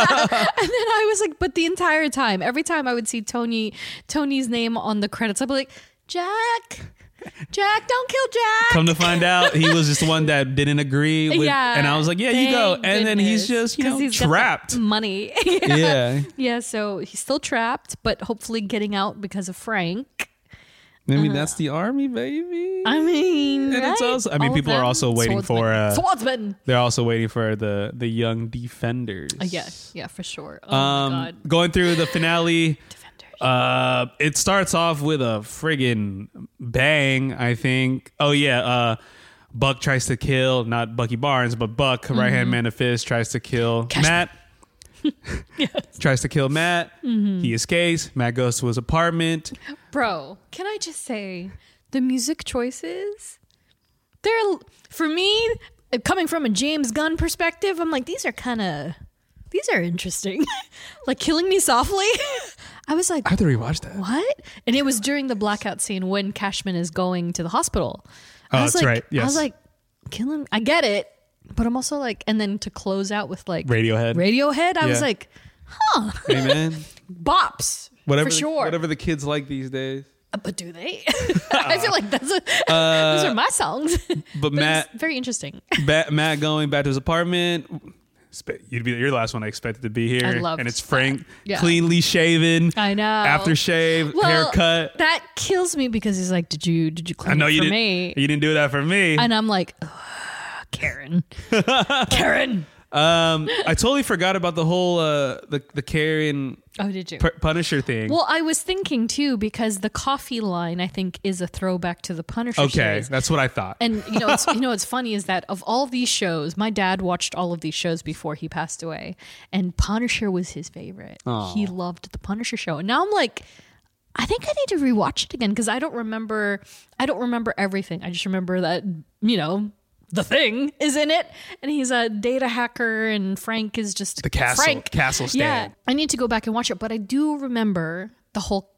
I was like, but the entire time, every time I would see Tony's name on the credits, I'd be like, Jack, don't kill Jack. Come to find out, he was just the one that didn't agree with, and I was like, yeah, you go. And then he's just, he's trapped. Got money. Yeah, so he's still trapped, but hopefully getting out because of Frank. Maybe that's the army, baby. I mean, and it's also, I mean, people are also waiting for swordsman. They're also waiting for the young defenders. Yeah, for sure. Oh my God. Going through the finale. It starts off with a friggin' bang, I think. Oh yeah, Buck tries to kill, not Bucky Barnes, but Buck, right hand man of fist, tries to kill Matt. Tries to kill Matt. He escapes. Matt goes to his apartment. Bro, can I just say, the music choices, they're, for me, coming from a James Gunn perspective, I'm like, these are interesting. Like Killing Me Softly. I was like, I have to rewatch that. What? And it was during the blackout scene when Cashman is going to the hospital. Oh, that's right. Yes. I was like, I get it. But I'm also like, and then to close out with like Radiohead, I was like, huh. Hey, man. Bops. For sure. Whatever the kids like these days. But do they? I feel like those are my songs. But Matt, very interesting. Matt going back to his apartment. You're the last one I expected to be here. I love and it's Frank, yeah. cleanly shaven. I know. Aftershave, haircut. That kills me because he's like, did you clean it for me? You didn't do that for me. And I'm like, Karen. Karen. I totally forgot about the whole the Karen. Oh, did you? Punisher thing. Well, I was thinking too, because the coffee line, I think, is a throwback to the Punisher series. That's what I thought. And what's funny is that of all these shows, my dad watched all of these shows before he passed away, and Punisher was his favorite. Aww. He loved the Punisher show, and now I'm like, I think I need to rewatch it again because I don't remember everything. I just remember that the Thing is in it, and he's a data hacker, and Frank is just the castle stand. Yeah, I need to go back and watch it, but I do remember the whole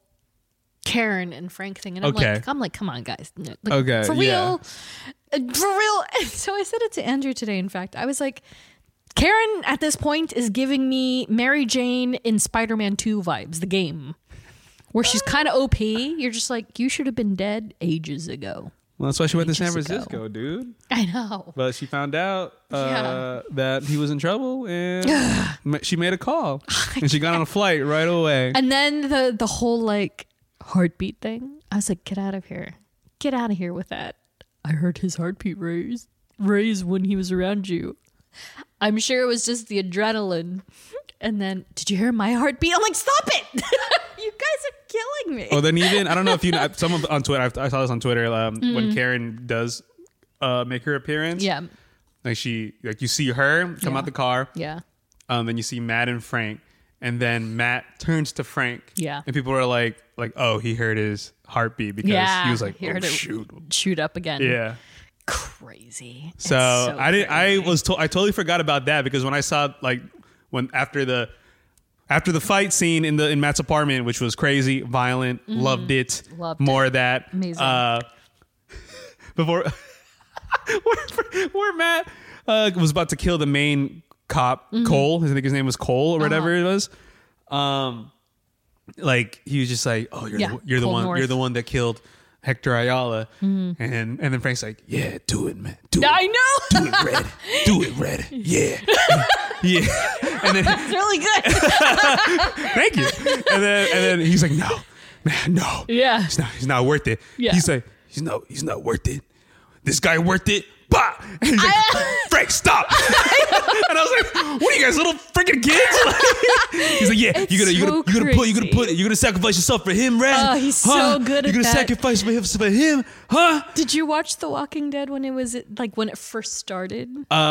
Karen and Frank thing, and I'm like, come on, guys, for real. And so I said it to Andrew today. In fact, I was like, Karen at this point is giving me Mary Jane in Spider-Man 2 vibes, the game, where she's kind of OP. You're just like, you should have been dead ages ago. Well, that's why she went to San Francisco, dude. I know. But she found out that he was in trouble, and she made a call. And she got on a flight right away. And then the whole, like, heartbeat thing. I was like, get out of here. Get out of here with that. I heard his heartbeat raise when he was around you. I'm sure it was just the adrenaline. And then, did you hear my heartbeat? I'm like, stop it! You guys are killing me. Oh, then even, I don't know if you know, someone on Twitter, I saw this on Twitter, when Karen does make her appearance. Yeah. Like you see her come out the car. Yeah. Then you see Matt and Frank. And then Matt turns to Frank. Yeah. And people are like, oh, he heard his heartbeat because he was like, he heard it shoot up again. Yeah. Crazy. So I totally forgot about that because when I saw after the fight scene in Matt's apartment, which was crazy, violent, loved it. More of that. Amazing. Before where Matt was about to kill the main cop, Cole. I think his name was Cole or whatever it was. Like he was just like, oh, you're the one. You're the one that killed Hector Ayala, and then Frank's like, yeah, do it, man, do it. I know. Do it, Red. Do it, Red. Yeah. Yeah. And then It's really good. thank you. And then he's like, no, man, no. Yeah. He's not worth it. Yeah. He's like, he's not worth it. This guy worth it. Bah! And he's like, Frank, stop. And I was like, what are you guys, little freaking kids? He's like, yeah, It's you're gonna sacrifice yourself for him, Red. Oh, he's so good at You're gonna that. sacrifice for him, huh? Did you watch The Walking Dead when it was like when it first started?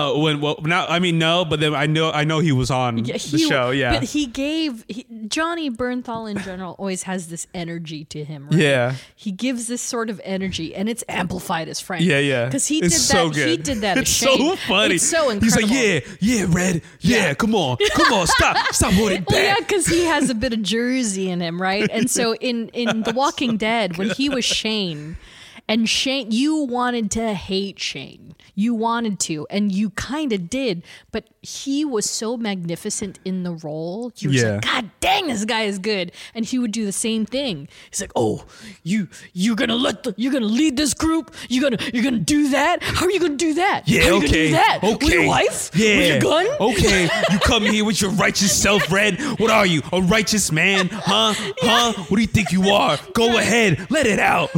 No, but then I know he was on the show, yeah. But Johnny Bernthal in general always has this energy to him, right? Yeah. He gives this sort of energy and it's amplified as Frank. Yeah. Because he It's did so that. good. He did that as It's Shane. so funny. It's so incredible. He's like, yeah, Red. Yeah, come on, stop holding Well, yeah, back. because he has a bit of Jersey in him, right? And so in The Walking Dead, when he was Shane, and Shane, you wanted to hate Shane. You wanted to, and you kind of did, but he was so magnificent in the role. You were Yeah. like, God dang, this guy is good. And he would do the same thing. He's like, oh, you're gonna lead this group? You're gonna do that? How are you gonna do that? Yeah, How are you okay. gonna do that? Okay. With your wife? Yeah. With your gun? Okay. You come here with your righteous self, Red. What are you? A righteous man? Huh? Huh? What do you think you are? Go ahead. Let it out.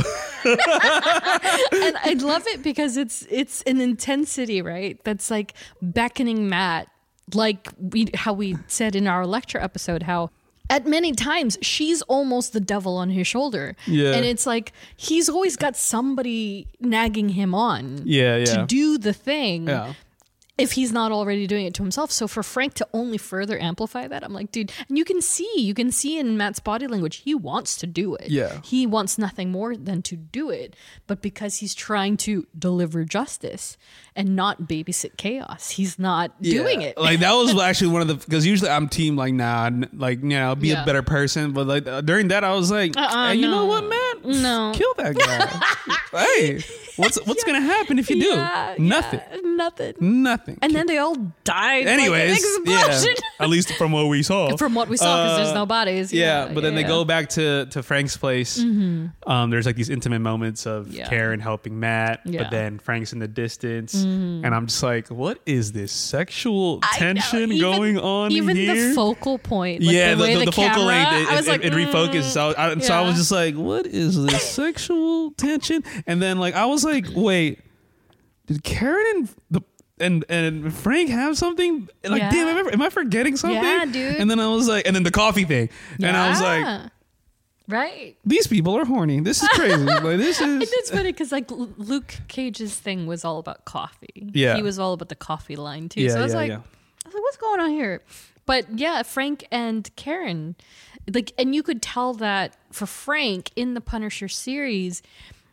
And I love it because it's an intensity, right? That's like beckoning Matt, like how we said in our lecture episode, how at many times she's almost the devil on his shoulder. Yeah. And it's like he's always got somebody nagging him on Yeah. to do the thing. Yeah. If he's not already doing it to himself. So for Frank to only further amplify that, I'm like, dude, and you can see in Matt's body language, he wants to do it. Yeah. He wants nothing more than to do it. But because he's trying to deliver justice and not babysit chaos, he's not doing it. Like that was actually one of the, because usually I'm team like, nah, like, be Yeah. a better person. But like during that, I was like, hey, you know what, man? No. Kill that guy. Hey, what's gonna happen if you do? Yeah, Nothing. yeah, nothing. Nothing. And then they all died. Anyways, like an explosion. at least from what we saw. From what we saw, because there's no bodies. Yeah, but then they yeah. go back to Frank's place. There's like these intimate moments of Yeah. Karen helping Matt, Yeah. but then Frank's in the distance, and I'm just like, what is this sexual I know, tension even- going on Even here? the focal point. Like Yeah, the way the focal camera, length, I was like, it refocused. So I yeah. was just like, what is this sexual tension? And then like I was like, wait, did Karen and Frank have something? Like, Yeah. damn, am I forgetting something? Yeah, dude. And then I was like, and then the coffee thing, and I was like, Yeah. Right. these people are horny. This is crazy. Like this And is. it's funny because like Luke Cage's thing was all about coffee. Yeah. He was all about the coffee line too. Yeah, so I was yeah, like, yeah. what's going on here? But yeah, Frank and Karen, like, and you could tell that for Frank in the Punisher series,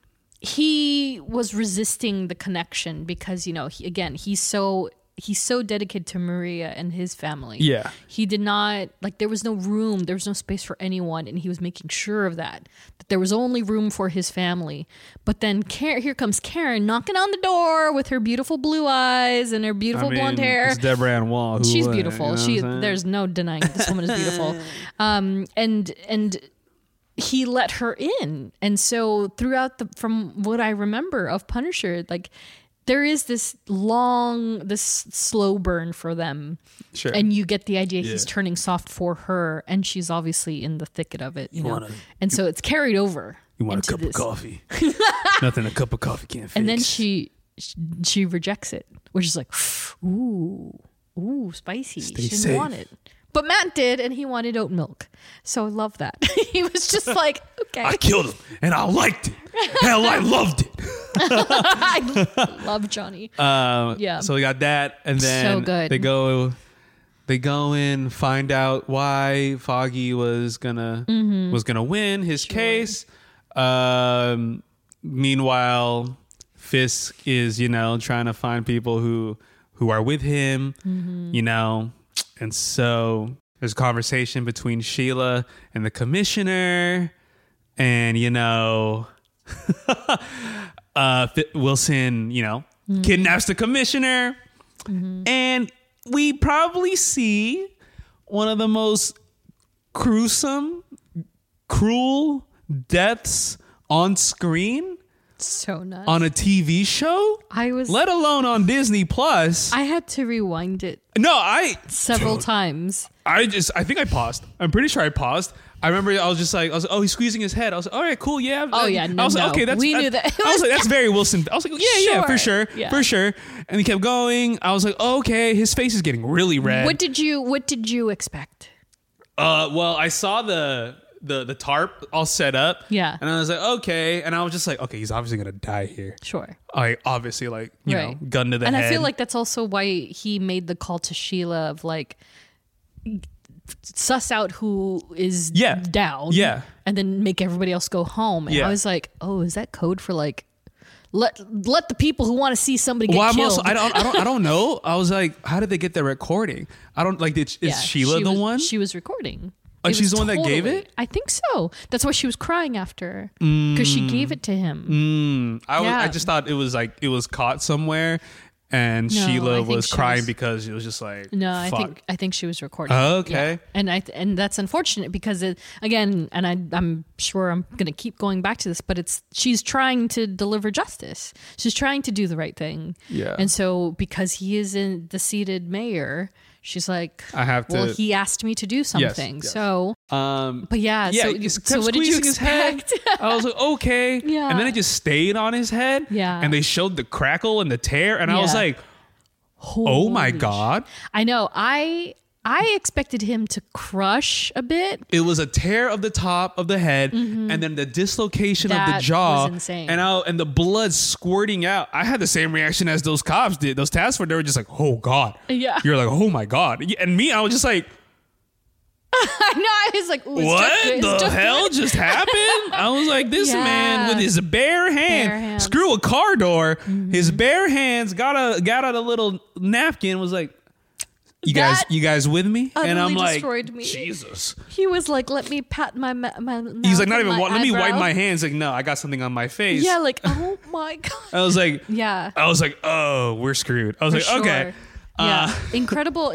he was resisting the connection because, he's so dedicated to Maria and his family. Yeah. He did not, like, there was no room, there was no space for anyone, and he was making sure of that there was only room for his family. But then here comes Karen knocking on the door with her beautiful blue eyes and her beautiful blonde hair. It's Deborah Ann Wall. She's who, beautiful. you know what I'm saying? There's no denying this woman is beautiful. And he let her in. And so throughout from what I remember of Punisher, like there is this slow burn for them. Sure. And you get the idea he's Yeah. turning soft for her, and she's obviously in the thicket of it. You know? wanna- And so it's carried over. You want a into cup this. of coffee? Nothing a cup of coffee can't fix. And then she rejects it, which is like, ooh, spicy. Stay She didn't safe. want it. But Matt did, and he wanted oat milk. So I love that. He was just like, okay. I killed him, and I liked it. Hell, I loved it. I love Johnny. Yeah. So we got that, and then So good. They go in, find out why Foggy was gonna win his case. Meanwhile, Fisk is trying to find people who are with him, and so there's a conversation between Sheila and the commissioner, and Wilson, kidnaps the commissioner, and we probably see one of the most gruesome, cruel deaths on screen So nuts. on a TV show, I was. let alone on Disney Plus. I had to rewind it No, several times. I think I paused. I'm pretty sure I paused. I remember I was like, oh, he's squeezing his head. I was like, all right, cool, yeah. Oh, yeah, I was like, no. okay, that's. We knew that. I was like, that's very Wilson. I was like, yeah, for Sure. sure, Yeah. for sure. And he kept going. I was like, oh, okay, his face is getting really red. What did you expect? Well, I saw the tarp all set up. Yeah. And I was like, okay. And I was just like, okay, he's obviously gonna die here. Sure. Like obviously, like you know, Right. gun to the And head. I feel like that's also why he made the call to Sheila of like suss out who is Yeah. down. Yeah. And then make everybody else go home. And Yeah. I was like, oh, is that code for like let the people who want to see somebody get well, I'm killed? also I don't know. I was like, how did they get the recording? I don't like. Is Yeah, Sheila she the was- one? She was recording. Oh, It she's was the one that gave it? I think so. That's why she was crying after because she gave it to him. I Yeah. just thought it was like it was caught somewhere, and No, I Sheila think was she crying was- because it was just like No, fuck. I think she was recording. Oh, okay. Yeah. And that's unfortunate because again, and I'm sure I'm gonna keep going back to this, but she's trying to deliver justice. She's trying to do the right thing. Yeah. And so because he is the seated mayor, she's like, I have to- Well, he asked me to do something, yes. So. But yeah. Yeah, So, he just so kept what did you squeezing his head. expect? I was like, okay. Yeah. And then it just stayed on his head. Yeah. And they showed the crackle and the tear. And I was Yeah. like, oh my Holy God. I know. I expected him to crush a bit. It was a tear of the top of the head and then the dislocation of the That jaw. was insane. And the blood squirting out. I had the same reaction as those cops did. Those task force, they were just like, oh God. Yeah. You're like, oh my God. And me, I was just like, I know. I was like, ooh, it's what just good. It's the just hell good. just happened? I was like, this Yeah. man with his bare hand, Bare hands. screw a car door, his bare hands got out a little napkin, was like, you guys with me? And I'm utterly like, destroyed me. Jesus. He was like, let me pat my mouth. He's like, not even, and my let me wipe eyebrow. my hands. Like, no, I got something on my face. Yeah, like, oh my God. I was like, Yeah. I was like, oh, we're screwed. I was For like, sure. okay. Yeah. Incredible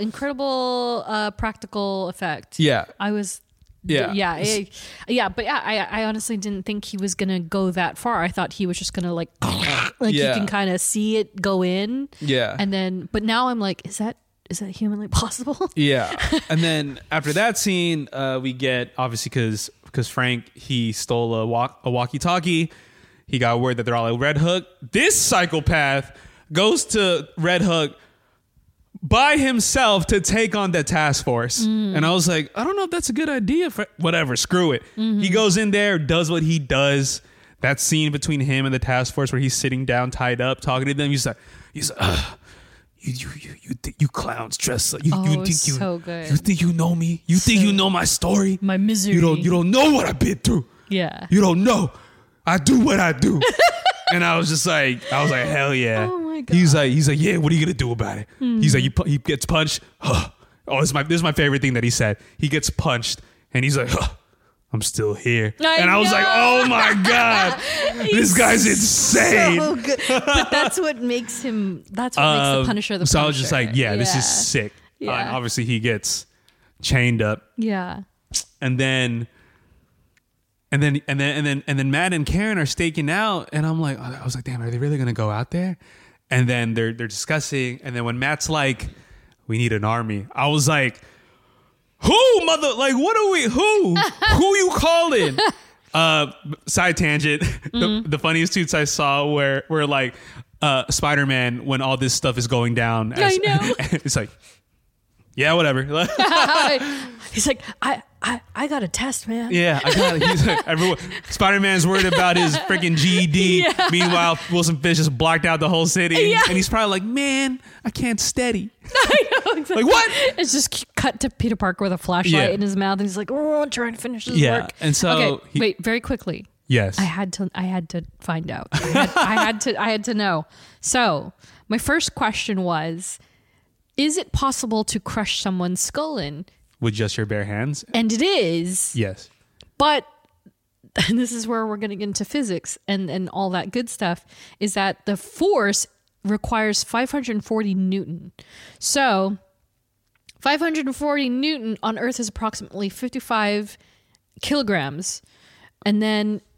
practical effect. Yeah. I was. Yeah. Yeah. But yeah, I honestly didn't think he was gonna go that far. I thought he was just gonna like Yeah. you can kind of see it go in. Yeah. And then, but now I'm like, is that humanly possible? Yeah. And then after that scene, we get, obviously, because Frank, he stole a walkie-talkie. He got word that they're all at Red Hook. This psychopath goes to Red Hook by himself to take on the task force. And I was like, I don't know if that's a good idea. Whatever, screw it. He goes in there, does what he does. That scene between him and the task force where he's sitting down, tied up, talking to them. He's like, you clowns dress like you think you so good. you think you know me? You think you know my story? My misery. You don't know what I've been through. Yeah. You don't know. I do what I do. And I was like, hell yeah. Oh my God. He's like, yeah, what are you gonna do about it? He's like, he gets punched. Oh, this is my favorite thing that he said. He gets punched and he's like, I'm still here. And I was like, oh my God, this guy's insane. So good. But that's what makes him. That's what makes the Punisher the Punisher. So I was just like, yeah, this is sick. Yeah. And obviously he gets chained up, Yeah. and then Matt and Karen are staking out, and I was like, damn, are they really gonna go out there? And then they're discussing, and then when Matt's like, we need an army, I was like, who what are we? Who you calling? Side tangent. The funniest tweets I saw were like Spider-Man when all this stuff is going down. I know. It's like, yeah, whatever. He's like, I got a test, man. Yeah, I got it. He's like, everyone. Spider-Man's worried about his freaking GED. Yeah. Meanwhile, Wilson Fisk just blocked out the whole city, Yeah. and he's probably like, "Man, I can't steady." I know, exactly. Like, what? It's just cut to Peter Parker with a flashlight Yeah. in his mouth, and he's like, "Oh, I'm trying to finish this Yeah, work." and so okay, he- wait, very quickly. Yes. I had to find out. I had to know. So my first question was, is it possible to crush someone's skull in? With just your bare hands? And it is. Yes. But and this is where we're going to get into physics and all that good stuff, is that the force requires 540 Newton. So 540 Newton on Earth is approximately 55 kilograms. And then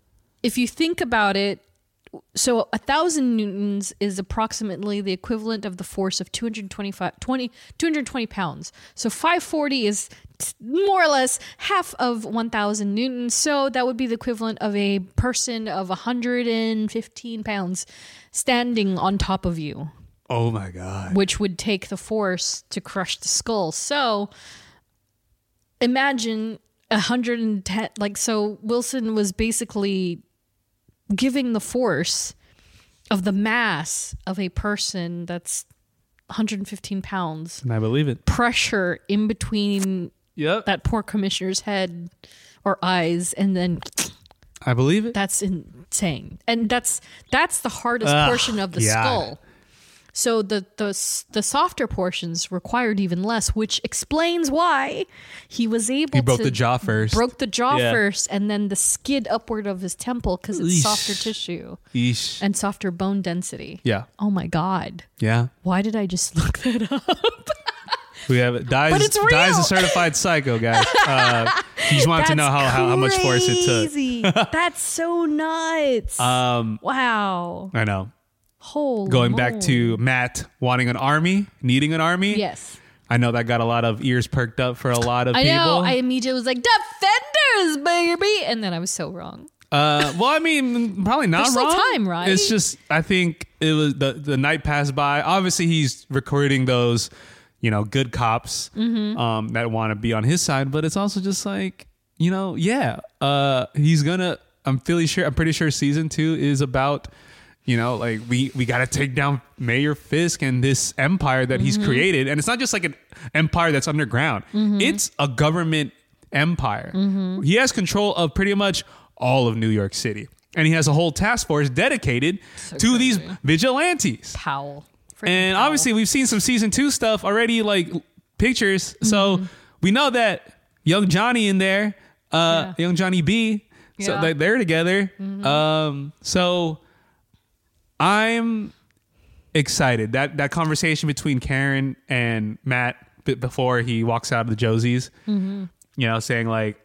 if you think about it, so 1,000 newtons is approximately the equivalent of the force of 220 pounds. So 540 is more or less half of 1,000 newtons. So that would be the equivalent of a person of 115 pounds standing on top of you, Oh my God. which would take the force to crush the skull. So imagine 110, like, so Wilson was basically giving the force of the mass of a person that's 115 pounds And I believe it. pressure in between Yep. that poor commissioner's head or eyes, and then I believe it. that's insane. And that's the hardest Ugh, portion of the God. skull. So the softer portions required even less, which explains why he was able He broke to the jaw first. broke the jaw Yeah. first, and then the skid upward of his temple because it's Eesh. softer tissue Yeesh. and softer bone density. Yeah. Oh my God. Yeah. Why did I just look that up? We have it. Dies, But it's real. Dies a certified psycho, guys. He just wanted to know how much force it took. Crazy. That's so nuts. Wow. I know. Holy Going back moly. to Matt wanting an army, needing an army. Yes. I know that got a lot of ears perked up for a lot of I people. know. I immediately was like, Defenders, baby. And then I was so wrong. Well, I mean, probably not There's still wrong. time, right? It's just, I think it was the night passed by. Obviously, he's recruiting those, good cops Mm-hmm. that want to be on his side. But it's also just like, he's gonna. I'm pretty sure season 2 is about, like we got to take down Mayor Fisk and this empire that he's created. And it's not just like an empire that's underground. It's a government empire. He has control of pretty much all of New York City. And he has a whole task force dedicated to these vigilantes. Powell. Freaking And Powell. obviously we've seen some season 2 stuff already, like pictures. So we know that young Johnny in there, young Johnny B. So Yeah. they're together. So I'm excited that conversation between Karen and Matt before he walks out of the Josies, saying like,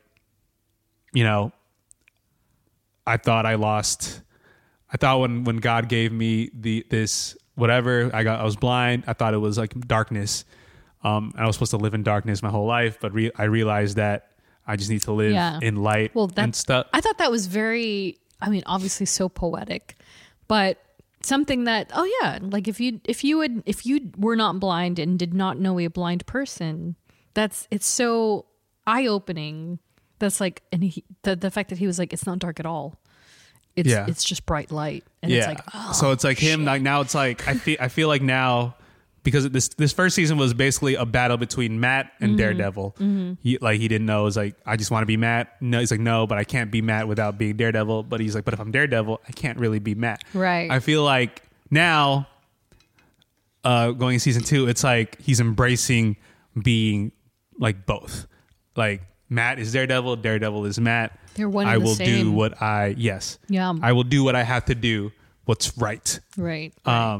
I thought I lost. I thought when God gave me this whatever, I was blind. I thought it was like darkness. And I was supposed to live in darkness my whole life, but I realized that I just need to live in light and stuff. I thought that was very, obviously so poetic, but something that, like if you were not blind and did not know a blind person, it's so eye-opening. That's like, and the fact that he was like, it's not dark at all. It's just bright light. And it's like, so it's like him, like now it's like, I feel like now, because this first season was basically a battle between Matt and Daredevil. He didn't know. It was like, I just want to be Matt. No, he's like, no, but I can't be Matt without being Daredevil. But he's like, but if I'm Daredevil, I can't really be Matt. Right. I feel like now, going in season 2, it's like he's embracing being like both. Like Matt is Daredevil, Daredevil is Matt. They're one and I the will same. do what I Yeah. I will do what I have to do. What's right. right.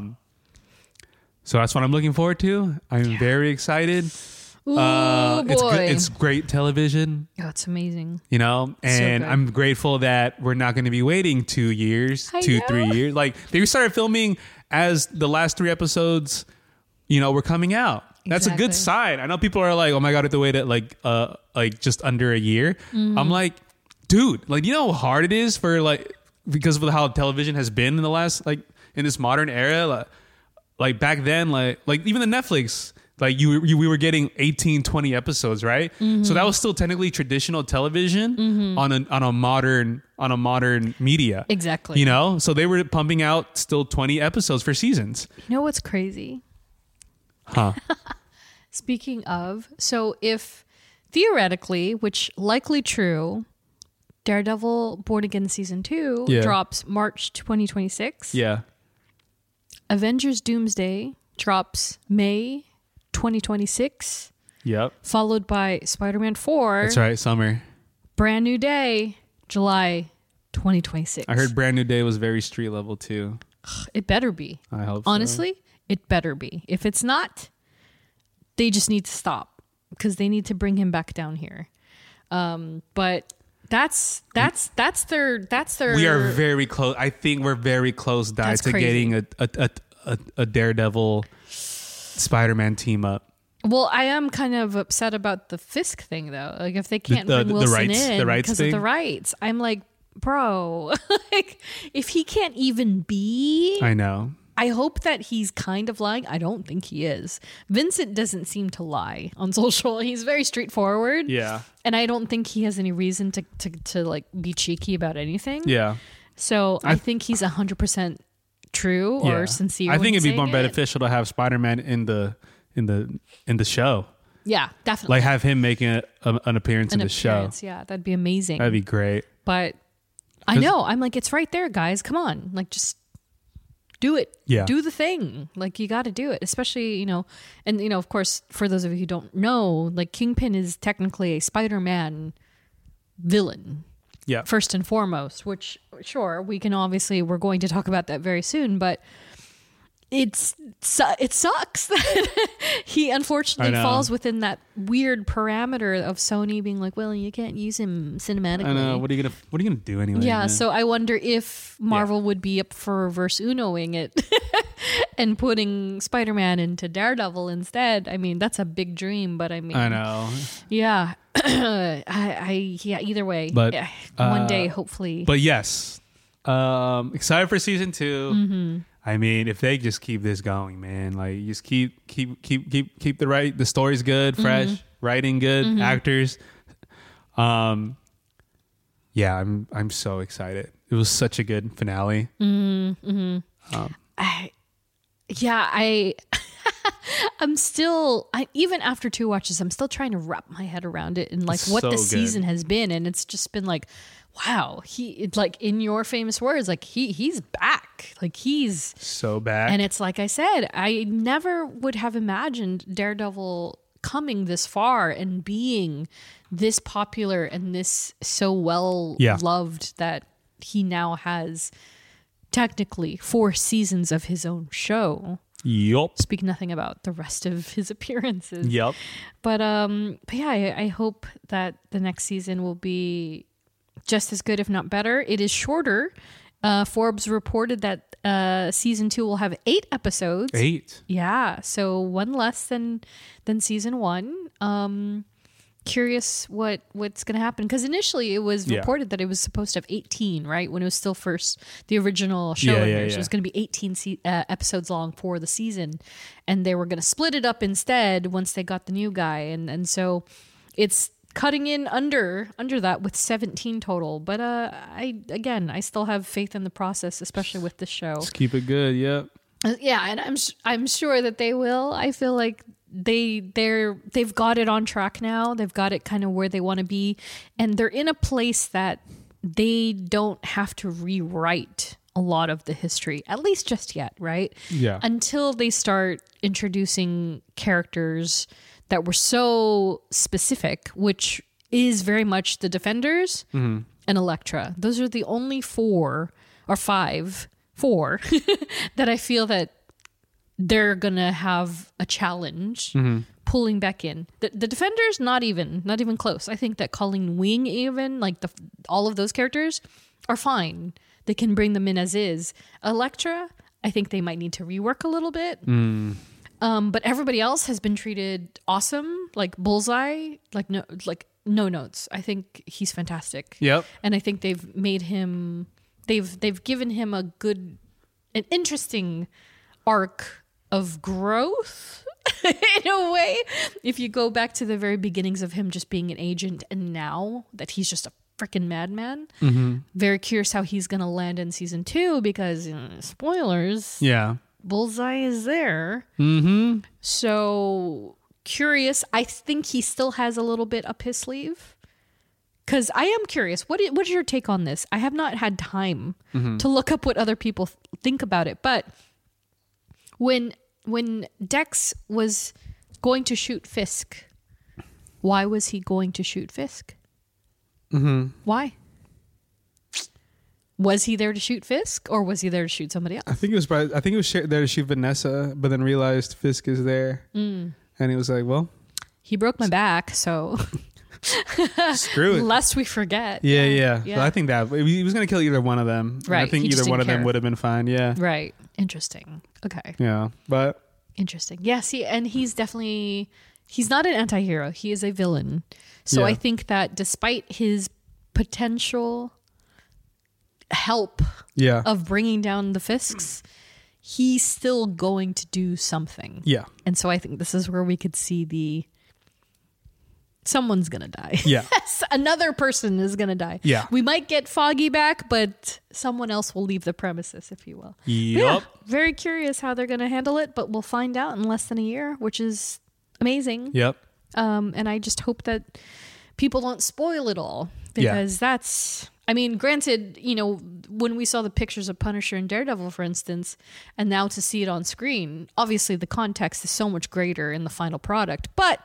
So that's what I'm looking forward to. I'm very excited. Ooh, It's boy. good. It's great television, Oh, it's amazing. and good. I'm grateful that we're not going to be waiting 2 years, I 3 know. years. Like they started filming as the last 3 episodes, were coming out. That's a good Exactly. sign. I know people are like, "Oh my god, I have to wait at like just under a year." Mm-hmm. I'm like, dude, like you know how hard it is for because of how television has been in the last in this modern era. Like back then, like even the Netflix, we were getting 18, 20 episodes, right? Mm-hmm. So that was still technically traditional television on a modern media. Exactly. So they were pumping out still 20 episodes for seasons. You know what's crazy? Huh. Speaking of, so if theoretically, which likely true, Daredevil Born Again season 2 Yeah. drops March 2026. Yeah. Avengers Doomsday drops May 2026, Yep. followed by Spider-Man 4. That's right. Summer. Brand New Day, July 2026. I heard Brand New Day was very street level too. It better be. I hope so. Honestly, it better be. If it's not, they just need to stop because they need to bring him back down here. But That's their. We are very close. I think we're very close, That's to crazy. getting a Daredevil Spider-Man team up. Well, I am kind of upset about the Fisk thing, though. Like, if they can't The bring Wilson rights- in the rights because of thing? the rights, I'm like, bro, like, if he can't even be, I know. I hope that he's kind of lying. I don't think he is. Vincent doesn't seem to lie on social. He's very straightforward. Yeah. And I don't think he has any reason to like be cheeky about anything. Yeah. So I think he's 100% true or sincere. I when think he's it'd be more saying it. beneficial to have Spider-Man in the show. Yeah, definitely. Like have him making an appearance in the appearance, show. yeah, that'd be amazing. That'd be great. But I know, I'm like, it's right there, guys. Come on, like, just do it. Yeah. Do the thing. Like, you got to do it. Especially, you know, and, you know, of course, for those of you who don't know, like, Kingpin is technically a Spider-Man villain, Yeah. first and foremost, which, sure, we're going to talk about that very soon, but it sucks that he unfortunately I know. falls within that weird parameter of Sony being like, well, you can't use him cinematically. I know. What are you gonna do anyway? Yeah, man? so I wonder if Marvel would be up for reverse Unoing it and putting Spider-Man into Daredevil instead. I mean, that's a big dream, but I mean, I know. yeah, either way, But, yeah, one day, hopefully. But yes, excited for season 2. Mm-hmm. I mean, if they just keep this going, man, like you just keep the story's good, fresh, Mm-hmm. writing good, actors. Yeah, I'm so excited. It was such a good finale. I'm still, even after 2 watches, I'm still trying to wrap my head around it and like It's what so the good. season has been, and it's just been like, wow, it's like, in your famous words, like he's back, like he's. So bad. And it's like I said, I never would have imagined Daredevil coming this far and being this popular and this so well loved that he now has technically 4 seasons of his own show. Yup. Speak nothing about the rest of his appearances. Yup. But yeah, I hope that the next season will be just as good, if not better. It is shorter. Forbes reported that season 2 will have 8 episodes. 8. Yeah, so 1 less than season 1. Curious what's going to happen, because initially it was reported that it was supposed to have 18, right? When it was still the original show airs. It was going to be 18 episodes long for the season, and they were going to split it up instead once they got the new guy, and so it's cutting in under that with 17 total. But I still have faith in the process, especially with this show. Just keep it good. Yep. Yeah, and I'm sure that they will. I feel like they've got it on track now. They've got it kind of where they want to be, and they're in a place that they don't have to rewrite a lot of the history, at least just yet, right? Yeah. Until they start introducing characters that were so specific, which is very much the Defenders and Elektra. Those are the only 4 or 5 that I feel that they're gonna have a challenge pulling back in. The Defenders, not even close. I think that Colleen Wing, even like all of those characters, are fine. They can bring them in as is. Elektra, I think they might need to rework a little bit. But everybody else has been treated awesome. Like Bullseye, no notes. I think he's fantastic. Yep. And I think they've made him. They've given him an interesting arc of growth in a way. If you go back to the very beginnings of him just being an agent, and now that he's just a freaking madman, very curious how he's going to land in season 2, because spoilers. Yeah. Bullseye is there. So curious. I think he still has a little bit up his sleeve. Because I am curious, what is your take on this? I have not had time to look up what other people think about it. But when Dex was going to shoot Fisk, why was he going to shoot Fisk? Why? Was he there to shoot Fisk, or was he there to shoot somebody else? I think it was there to shoot Vanessa, but then realized Fisk is there, and he was like, "Well, He broke my back, so Screw it. Lest we forget. Yeah. So I think that he was going to kill either one of them. Right. I think He just either one of didn't them care. would have been fine. Yeah. Right. Interesting. Okay. Yeah. But Interesting. Yeah, see, and he's not an anti-hero. He is a villain. So Yeah. I think that despite his potential help yeah. of bringing down the Fisks, he's still going to do something. Yeah. And so I think this is where we could see someone's going to die. Yeah. Yes, another person is going to die. Yeah. We might get Foggy back, but someone else will leave the premises, if you will. Yup. Very curious how they're going to handle it, but we'll find out in less than a year, which is amazing. Yep. And I just hope that people don't spoil it all, because that's, I mean, granted, when we saw the pictures of Punisher and Daredevil, for instance, and now to see it on screen, obviously the context is so much greater in the final product, but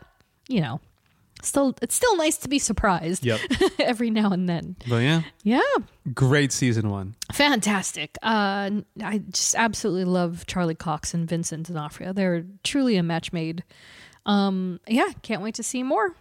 it's still nice to be surprised. Yep. Every now and then. But yeah. Yeah. Great season 1. Fantastic. I just absolutely love Charlie Cox and Vincent D'Onofrio. They're truly a match made. Yeah, can't wait to see more.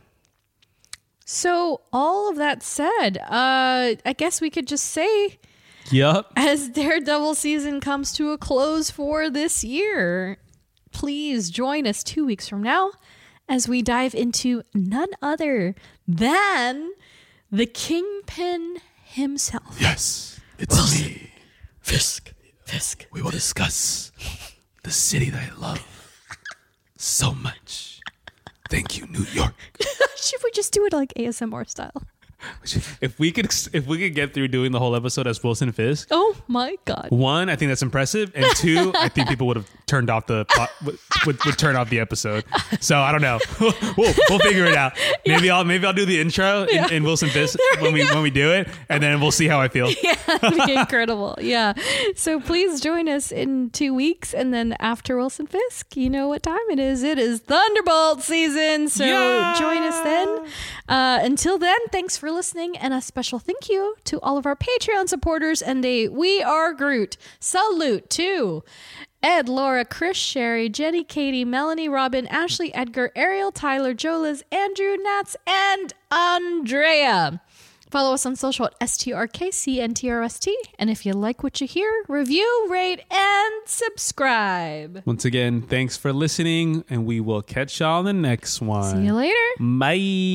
So all of that said, I guess we could just say, Yup. as Daredevil season comes to a close for this year, please join us 2 weeks from now as we dive into none other than the Kingpin himself. Yes, it's me. Fisk. We will discuss the city that I love so much. Thank you, New York. Should we just do it like ASMR style? If we could get through doing the whole episode as Wilson Fisk, Oh my God. 1, I think that's impressive, and 2, I think people would have turned off would turn off the episode. So I don't know. We'll figure it out. Maybe I'll do the intro in Wilson Fisk when we do it, and then we'll see how I feel. Yeah, that'd be incredible. Yeah. So please join us in 2 weeks. And then after Wilson Fisk, you know what time it is. It is Thunderbolt season. So join us then. Until then, thanks for listening. And a special thank you to all of our Patreon supporters and a We Are Groot salute to Ed, Laura, Chris, Sherry, Jenny, Katie, Melanie, Robin, Ashley, Edgar, Ariel, Tyler, Joliz, Andrew, Nats, and Andrea. Follow us on social at STRKCNTRST. And if you like what you hear, review, rate, and subscribe. Once again, thanks for listening, and we will catch y'all in the next one. See you later. Bye.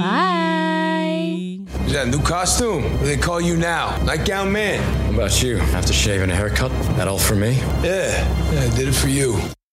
Bye. Is that a new costume? What do they call you now? Nightgown man? How about you? After shaving a haircut? That all for me? Yeah, I did it for you.